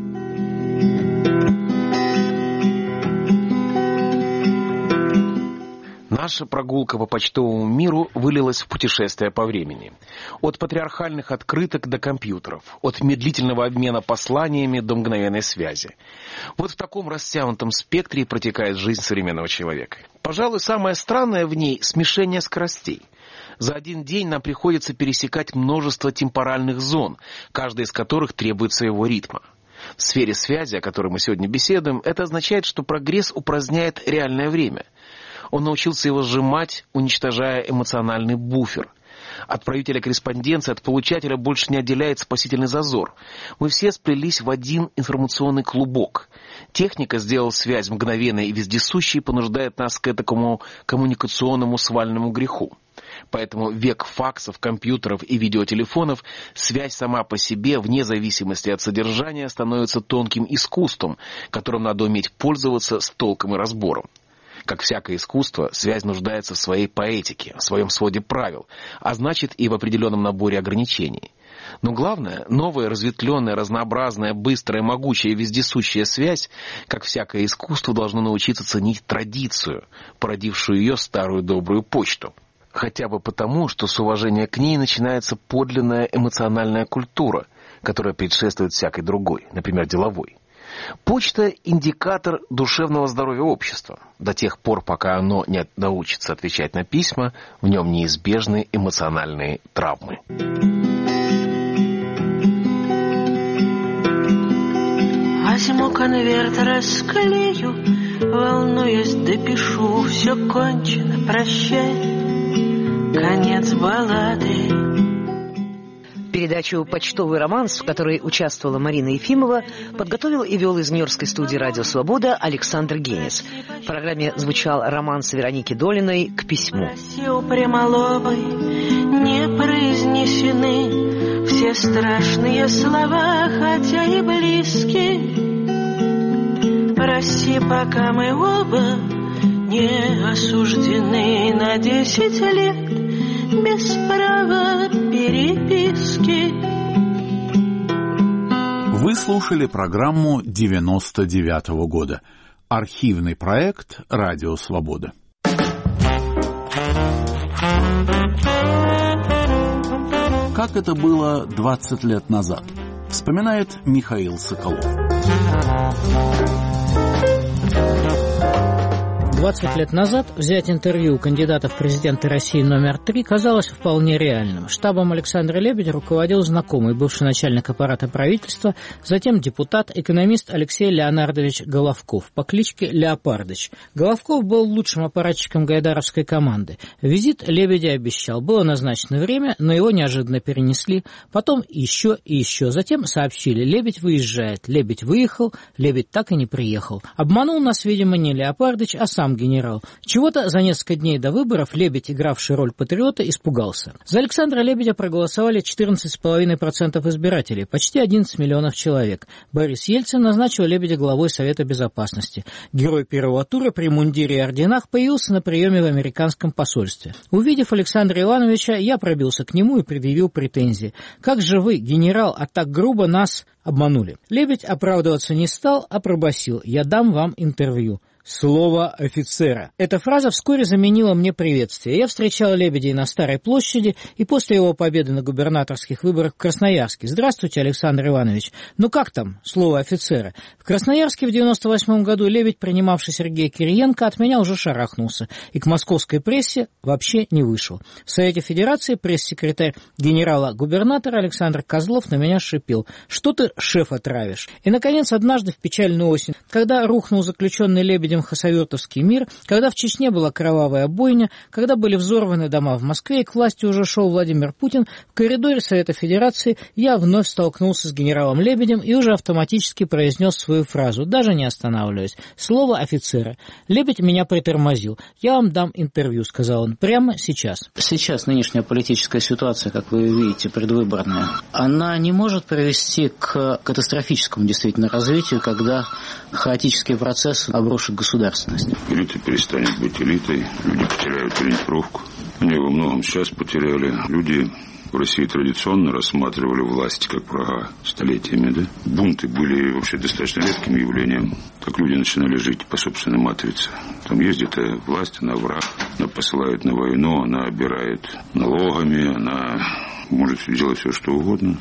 [SPEAKER 15] Наша прогулка по почтовому миру вылилась в путешествие по времени. От патриархальных открыток до компьютеров, от медлительного обмена посланиями до мгновенной связи. Вот в таком растянутом спектре протекает жизнь современного человека. Пожалуй, самое странное в ней – смешение скоростей. За один день нам приходится пересекать множество темпоральных зон, каждая из которых требует своего ритма. В сфере связи, о которой мы сегодня беседуем, это означает, что прогресс упраздняет реальное время. Он научился его сжимать, уничтожая эмоциональный буфер. Отправителя корреспонденции от получателя больше не отделяет спасительный зазор. Мы все сплелись в один информационный клубок. Техника сделала связь мгновенной и вездесущей и понуждает нас к этому коммуникационному свальному греху. Поэтому век факсов, компьютеров и видеотелефонов, связь сама по себе, вне зависимости от содержания, становится тонким искусством, которым надо уметь пользоваться с толком и разбором. Как всякое искусство, связь нуждается в своей поэтике, в своем своде правил, а значит и в определенном наборе ограничений. Но главное, новая, разветвленная, разнообразная, быстрая, могучая и вездесущая связь, как всякое искусство, должно научиться ценить традицию, породившую ее старую добрую почту. Хотя бы потому, что с уважения к ней начинается подлинная эмоциональная культура, которая предшествует всякой другой, например, деловой. Почта – индикатор душевного здоровья общества. До тех пор, пока оно не научится отвечать на письма, в нем неизбежны эмоциональные травмы.
[SPEAKER 14] Возьму конверт, расклею, волнуясь, допишу, все кончено, прощай, конец баллады.
[SPEAKER 16] Передачу «Почтовый романс», в которой участвовала Марина Ефимова, подготовил и вел из Нью-Йоркской студии «Радио Свобода» Александр Генис. В программе звучал романс Вероники Долиной «К письму».
[SPEAKER 14] У Прямолобой не произнесены все страшные слова, хотя и близки. Прости, пока мы оба не осуждены на 10 лет без права переписки.
[SPEAKER 1] Вы слушали программу 99-го года. Архивный проект «Радио Свобода». Как это было 20 лет назад, вспоминает Михаил Соколов.
[SPEAKER 19] 20 лет назад взять интервью у кандидата в президенты России номер 3 казалось вполне реальным. Штабом Александра Лебедя руководил знакомый, бывший начальник аппарата правительства, затем депутат, экономист Алексей Леонардович Головков по кличке Леопардыч. Головков был лучшим аппаратчиком гайдаровской команды. Визит Лебедя обещал. Было назначено время, но его неожиданно перенесли. Потом еще и еще. Затем сообщили: Лебедь выезжает. Лебедь выехал, Лебедь так и не приехал. Обманул нас, видимо, не Леопардыч, а сам генерал. Чего-то за несколько дней до выборов Лебедь, игравший роль патриота, испугался. За Александра Лебедя проголосовали 14,5% избирателей, почти 11 миллионов человек. Борис Ельцин назначил Лебедя главой Совета Безопасности. Герой первого тура при мундире и орденах появился на приеме в американском посольстве. Увидев Александра Ивановича, я пробился к нему и предъявил претензии. «Как же вы, генерал, а так грубо нас обманули?» Лебедь оправдываться не стал, а пробасил: «Я дам вам интервью». Слово офицера. Эта фраза вскоре заменила мне приветствие. Я встречал Лебедя на Старой площади и после его победы на губернаторских выборах в Красноярске. «Здравствуйте, Александр Иванович. Ну как там, слово офицера?» В Красноярске в 98 году Лебедь, принимавший Сергея Кириенко, от меня уже шарахнулся и к московской прессе вообще не вышел. В Совете Федерации пресс-секретарь генерала-губернатора Александр Козлов на меня шипел: «Что ты, шефа, травишь?» И, наконец, однажды в печальную осень, когда рухнул заключенный Лебедем хасавюртовский мир, когда в Чечне была кровавая бойня, когда были взорваны дома в Москве и к власти уже шел Владимир Путин, в коридоре Совета Федерации я вновь столкнулся с генералом Лебедем и уже автоматически произнес свою фразу, даже не останавливаясь: «Слово офицера». Лебедь меня притормозил. «Я вам дам интервью», — сказал он, — «прямо сейчас».
[SPEAKER 20] Сейчас нынешняя политическая ситуация, как вы видите, предвыборная, она не может привести к катастрофическому действительно развитию, когда хаотический процесс обрушит государственность.
[SPEAKER 21] Элита перестанет быть элитой, люди потеряют ориентировку. Они во многом сейчас потеряли. Люди в России традиционно рассматривали власть как врага столетиями, да? Бунты были вообще достаточно редким явлением. Так люди начинали жить по собственной матрице. Там есть где-то власть, она враг, она посылает на войну, она обирает налогами, она может делать все, что угодно.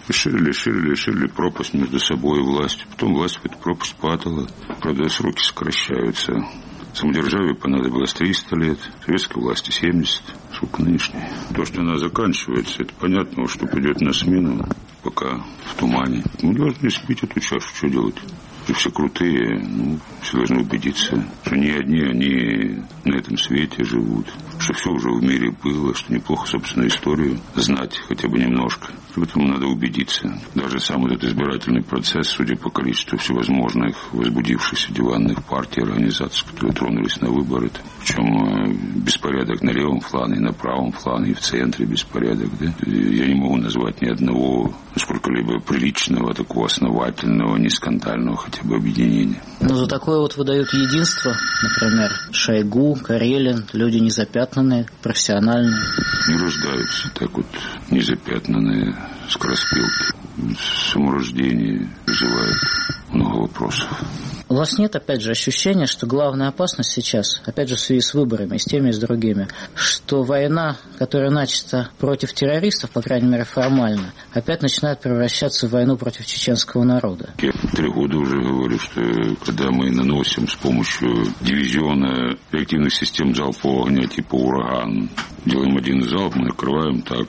[SPEAKER 21] Ширили пропасть между собой и властью. Потом власть в эту пропасть падала. Правда, сроки сокращаются. Самодержавию понадобилось 300 лет, советской власти 70. Сколько нынешней? То, что она заканчивается, это понятно, что придет на смену, пока в тумане. Мы должны спить эту чашу, что делать? Все крутые, все должны убедиться, что не одни они на этом свете живут, что все уже в мире было, что неплохо собственную историю знать хотя бы немножко. В этом надо убедиться. Даже сам этот избирательный процесс, судя по количеству всевозможных возбудившихся диванных партий, организаций, которые тронулись на выборы, причем беспорядок на левом фланге, на правом фланге, в центре беспорядок, да? Я не могу назвать ни одного сколько-либо приличного, такого основательного, не скандального хотя бы объединения.
[SPEAKER 20] Но за такое вот выдают единство, например, Шойгу, Карелин, люди незапятнанные, профессиональные.
[SPEAKER 21] Не рождаются так вот незапятнанные скороспелки. Саморождение вызывает много вопросов.
[SPEAKER 20] У вас нет, опять же, ощущения, что главная опасность сейчас, опять же, в связи с выборами, с теми и с другими, что война, которая начата против террористов, по крайней мере, формально, опять начинает превращаться в войну против чеченского народа?
[SPEAKER 21] Я 3 года уже говорю, что когда мы наносим с помощью дивизиона реактивных систем залпового огня типа «Ураган», делаем один залп, мы накрываем так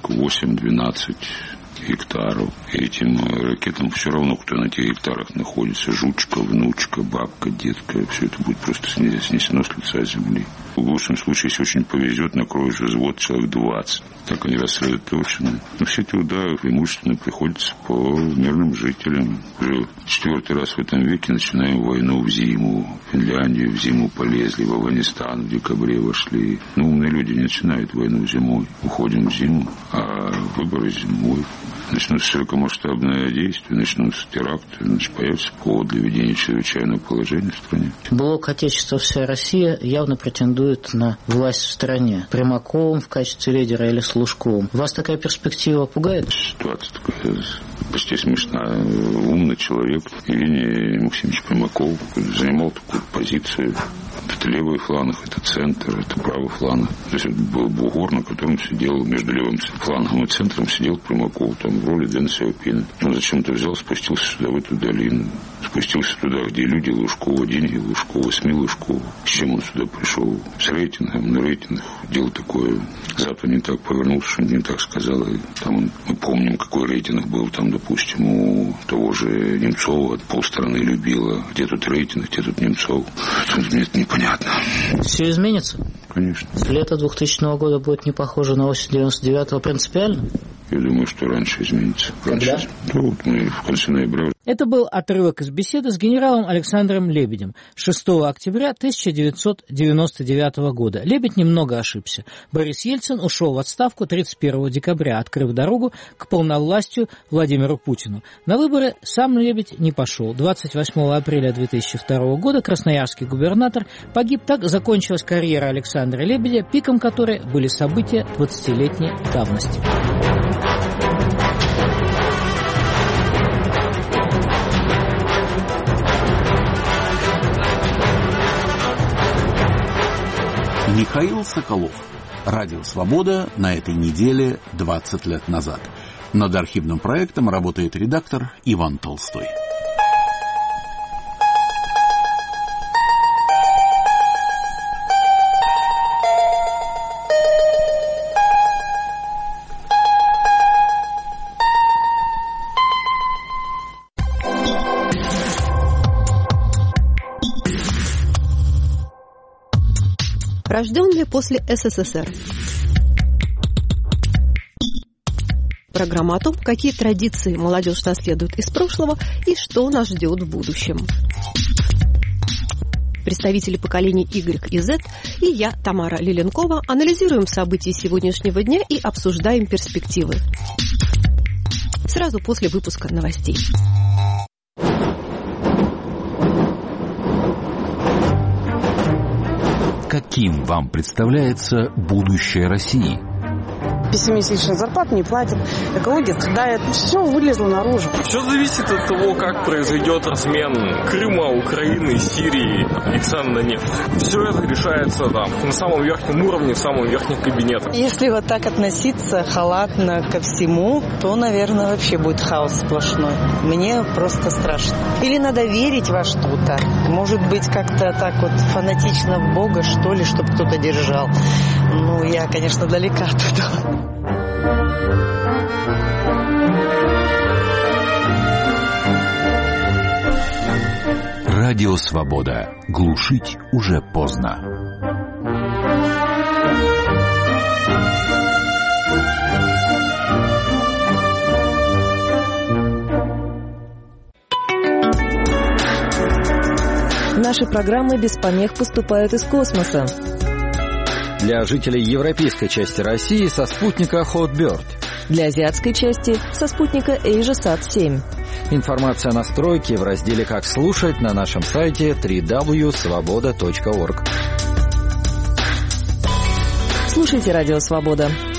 [SPEAKER 21] 8-12 гектаров. И этим ракетам все равно, кто на тех гектарах находится. Жучка, внучка, бабка, детка. Все это будет просто снесено с лица земли. В лучшем случае, если очень повезет, накроешь взвод человек 20. Так они рассредоточены. Но все эти удары преимущественно приходятся по мирным жителям. Уже 4-й раз в этом веке начинаем войну в зиму. В Финляндию в зиму полезли, в Афганистан в декабре вошли. Но умные люди не начинают войну зимой. Уходим в зиму, а выборы зимой. Начнутся широкомасштабные действия, начнутся теракты, значит, появится повод для введения чрезвычайного положения в стране.
[SPEAKER 20] Блок «Отечество. Вся Россия» явно претендует на власть в стране. Примаковым в качестве лидера или с Лужковым. Вас такая перспектива пугает?
[SPEAKER 21] Ситуация такая почти смешная. Умный человек, Евгений Максимович Примаков, занимал такую позицию. Это левый фланг, это центр, это правый фланг. То есть это был бугор, на котором сидел, между левым флангом и центром сидел Примаков, там в роли Дэн Сяопина. Он зачем-то взял, спустился сюда, в эту долину. Спустился туда, где люди Лужкова, деньги Лужкова, СМИ Лужкова. С чем он сюда пришел? С рейтингом, на рейтинг. Дело такое. Запад не так повернулся, что не так сказал. И там мы помним, какой рейтинг был там, допустим, у того же Немцова. Полстраны любила. Где тут рейтинг, где тут Немцов? Мне это непонятно.
[SPEAKER 20] Все изменится?
[SPEAKER 21] Конечно.
[SPEAKER 20] Лето 2000 года будет не похоже на осень 99-го принципиально?
[SPEAKER 21] Я думаю, что раньше изменится.
[SPEAKER 20] Когда?
[SPEAKER 21] Да, вот мы в конце ноября.
[SPEAKER 19] Это был отрывок из беседы с генералом Александром Лебедем 6 октября 1999 года. Лебедь немного ошибся. Борис Ельцин ушел в отставку 31 декабря, открыв дорогу к полновластию Владимиру Путину. На выборы сам Лебедь не пошел. 28 апреля 2002 года красноярский губернатор погиб. Так закончилась карьера Александра Лебедя, пиком которой были события 20-летней давности.
[SPEAKER 1] Михаил Соколов. Радио «Свобода» на этой неделе 20 лет назад. Над архивным проектом работает редактор Иван Толстой.
[SPEAKER 3] Рожденные после СССР. Программа о том, какие традиции молодежь наследует из прошлого и что нас ждет в будущем. Представители поколений Y и Z и я, Тамара Лиленкова, анализируем события сегодняшнего дня и обсуждаем перспективы. Сразу после выпуска новостей.
[SPEAKER 22] Каким вам представляется будущее России?
[SPEAKER 23] Пессимистичная зарплата не платят, экология страдает, все вылезло наружу.
[SPEAKER 24] Все зависит от того, как произойдет размен Крыма, Украины, Сирии и цен на нефть. Все это решается там, на самом верхнем уровне, в самом верхнем кабинете.
[SPEAKER 23] Если вот так относиться халатно ко всему, то, наверное, вообще будет хаос сплошной. Мне просто страшно. Или надо верить во что-то. Может быть, как-то так вот фанатично в Бога, что ли, чтобы кто-то держал. Ну, я, конечно, далека оттуда.
[SPEAKER 22] Радио «Свобода». Глушить уже поздно.
[SPEAKER 2] Наши программы без помех поступают из космоса.
[SPEAKER 4] Для жителей европейской части России со спутника Hotbird.
[SPEAKER 2] Для азиатской части со спутника AsiaSat-7.
[SPEAKER 4] Информация о настройке в разделе «Как слушать» на нашем сайте www.svoboda.org.
[SPEAKER 2] Слушайте «Радио Свобода».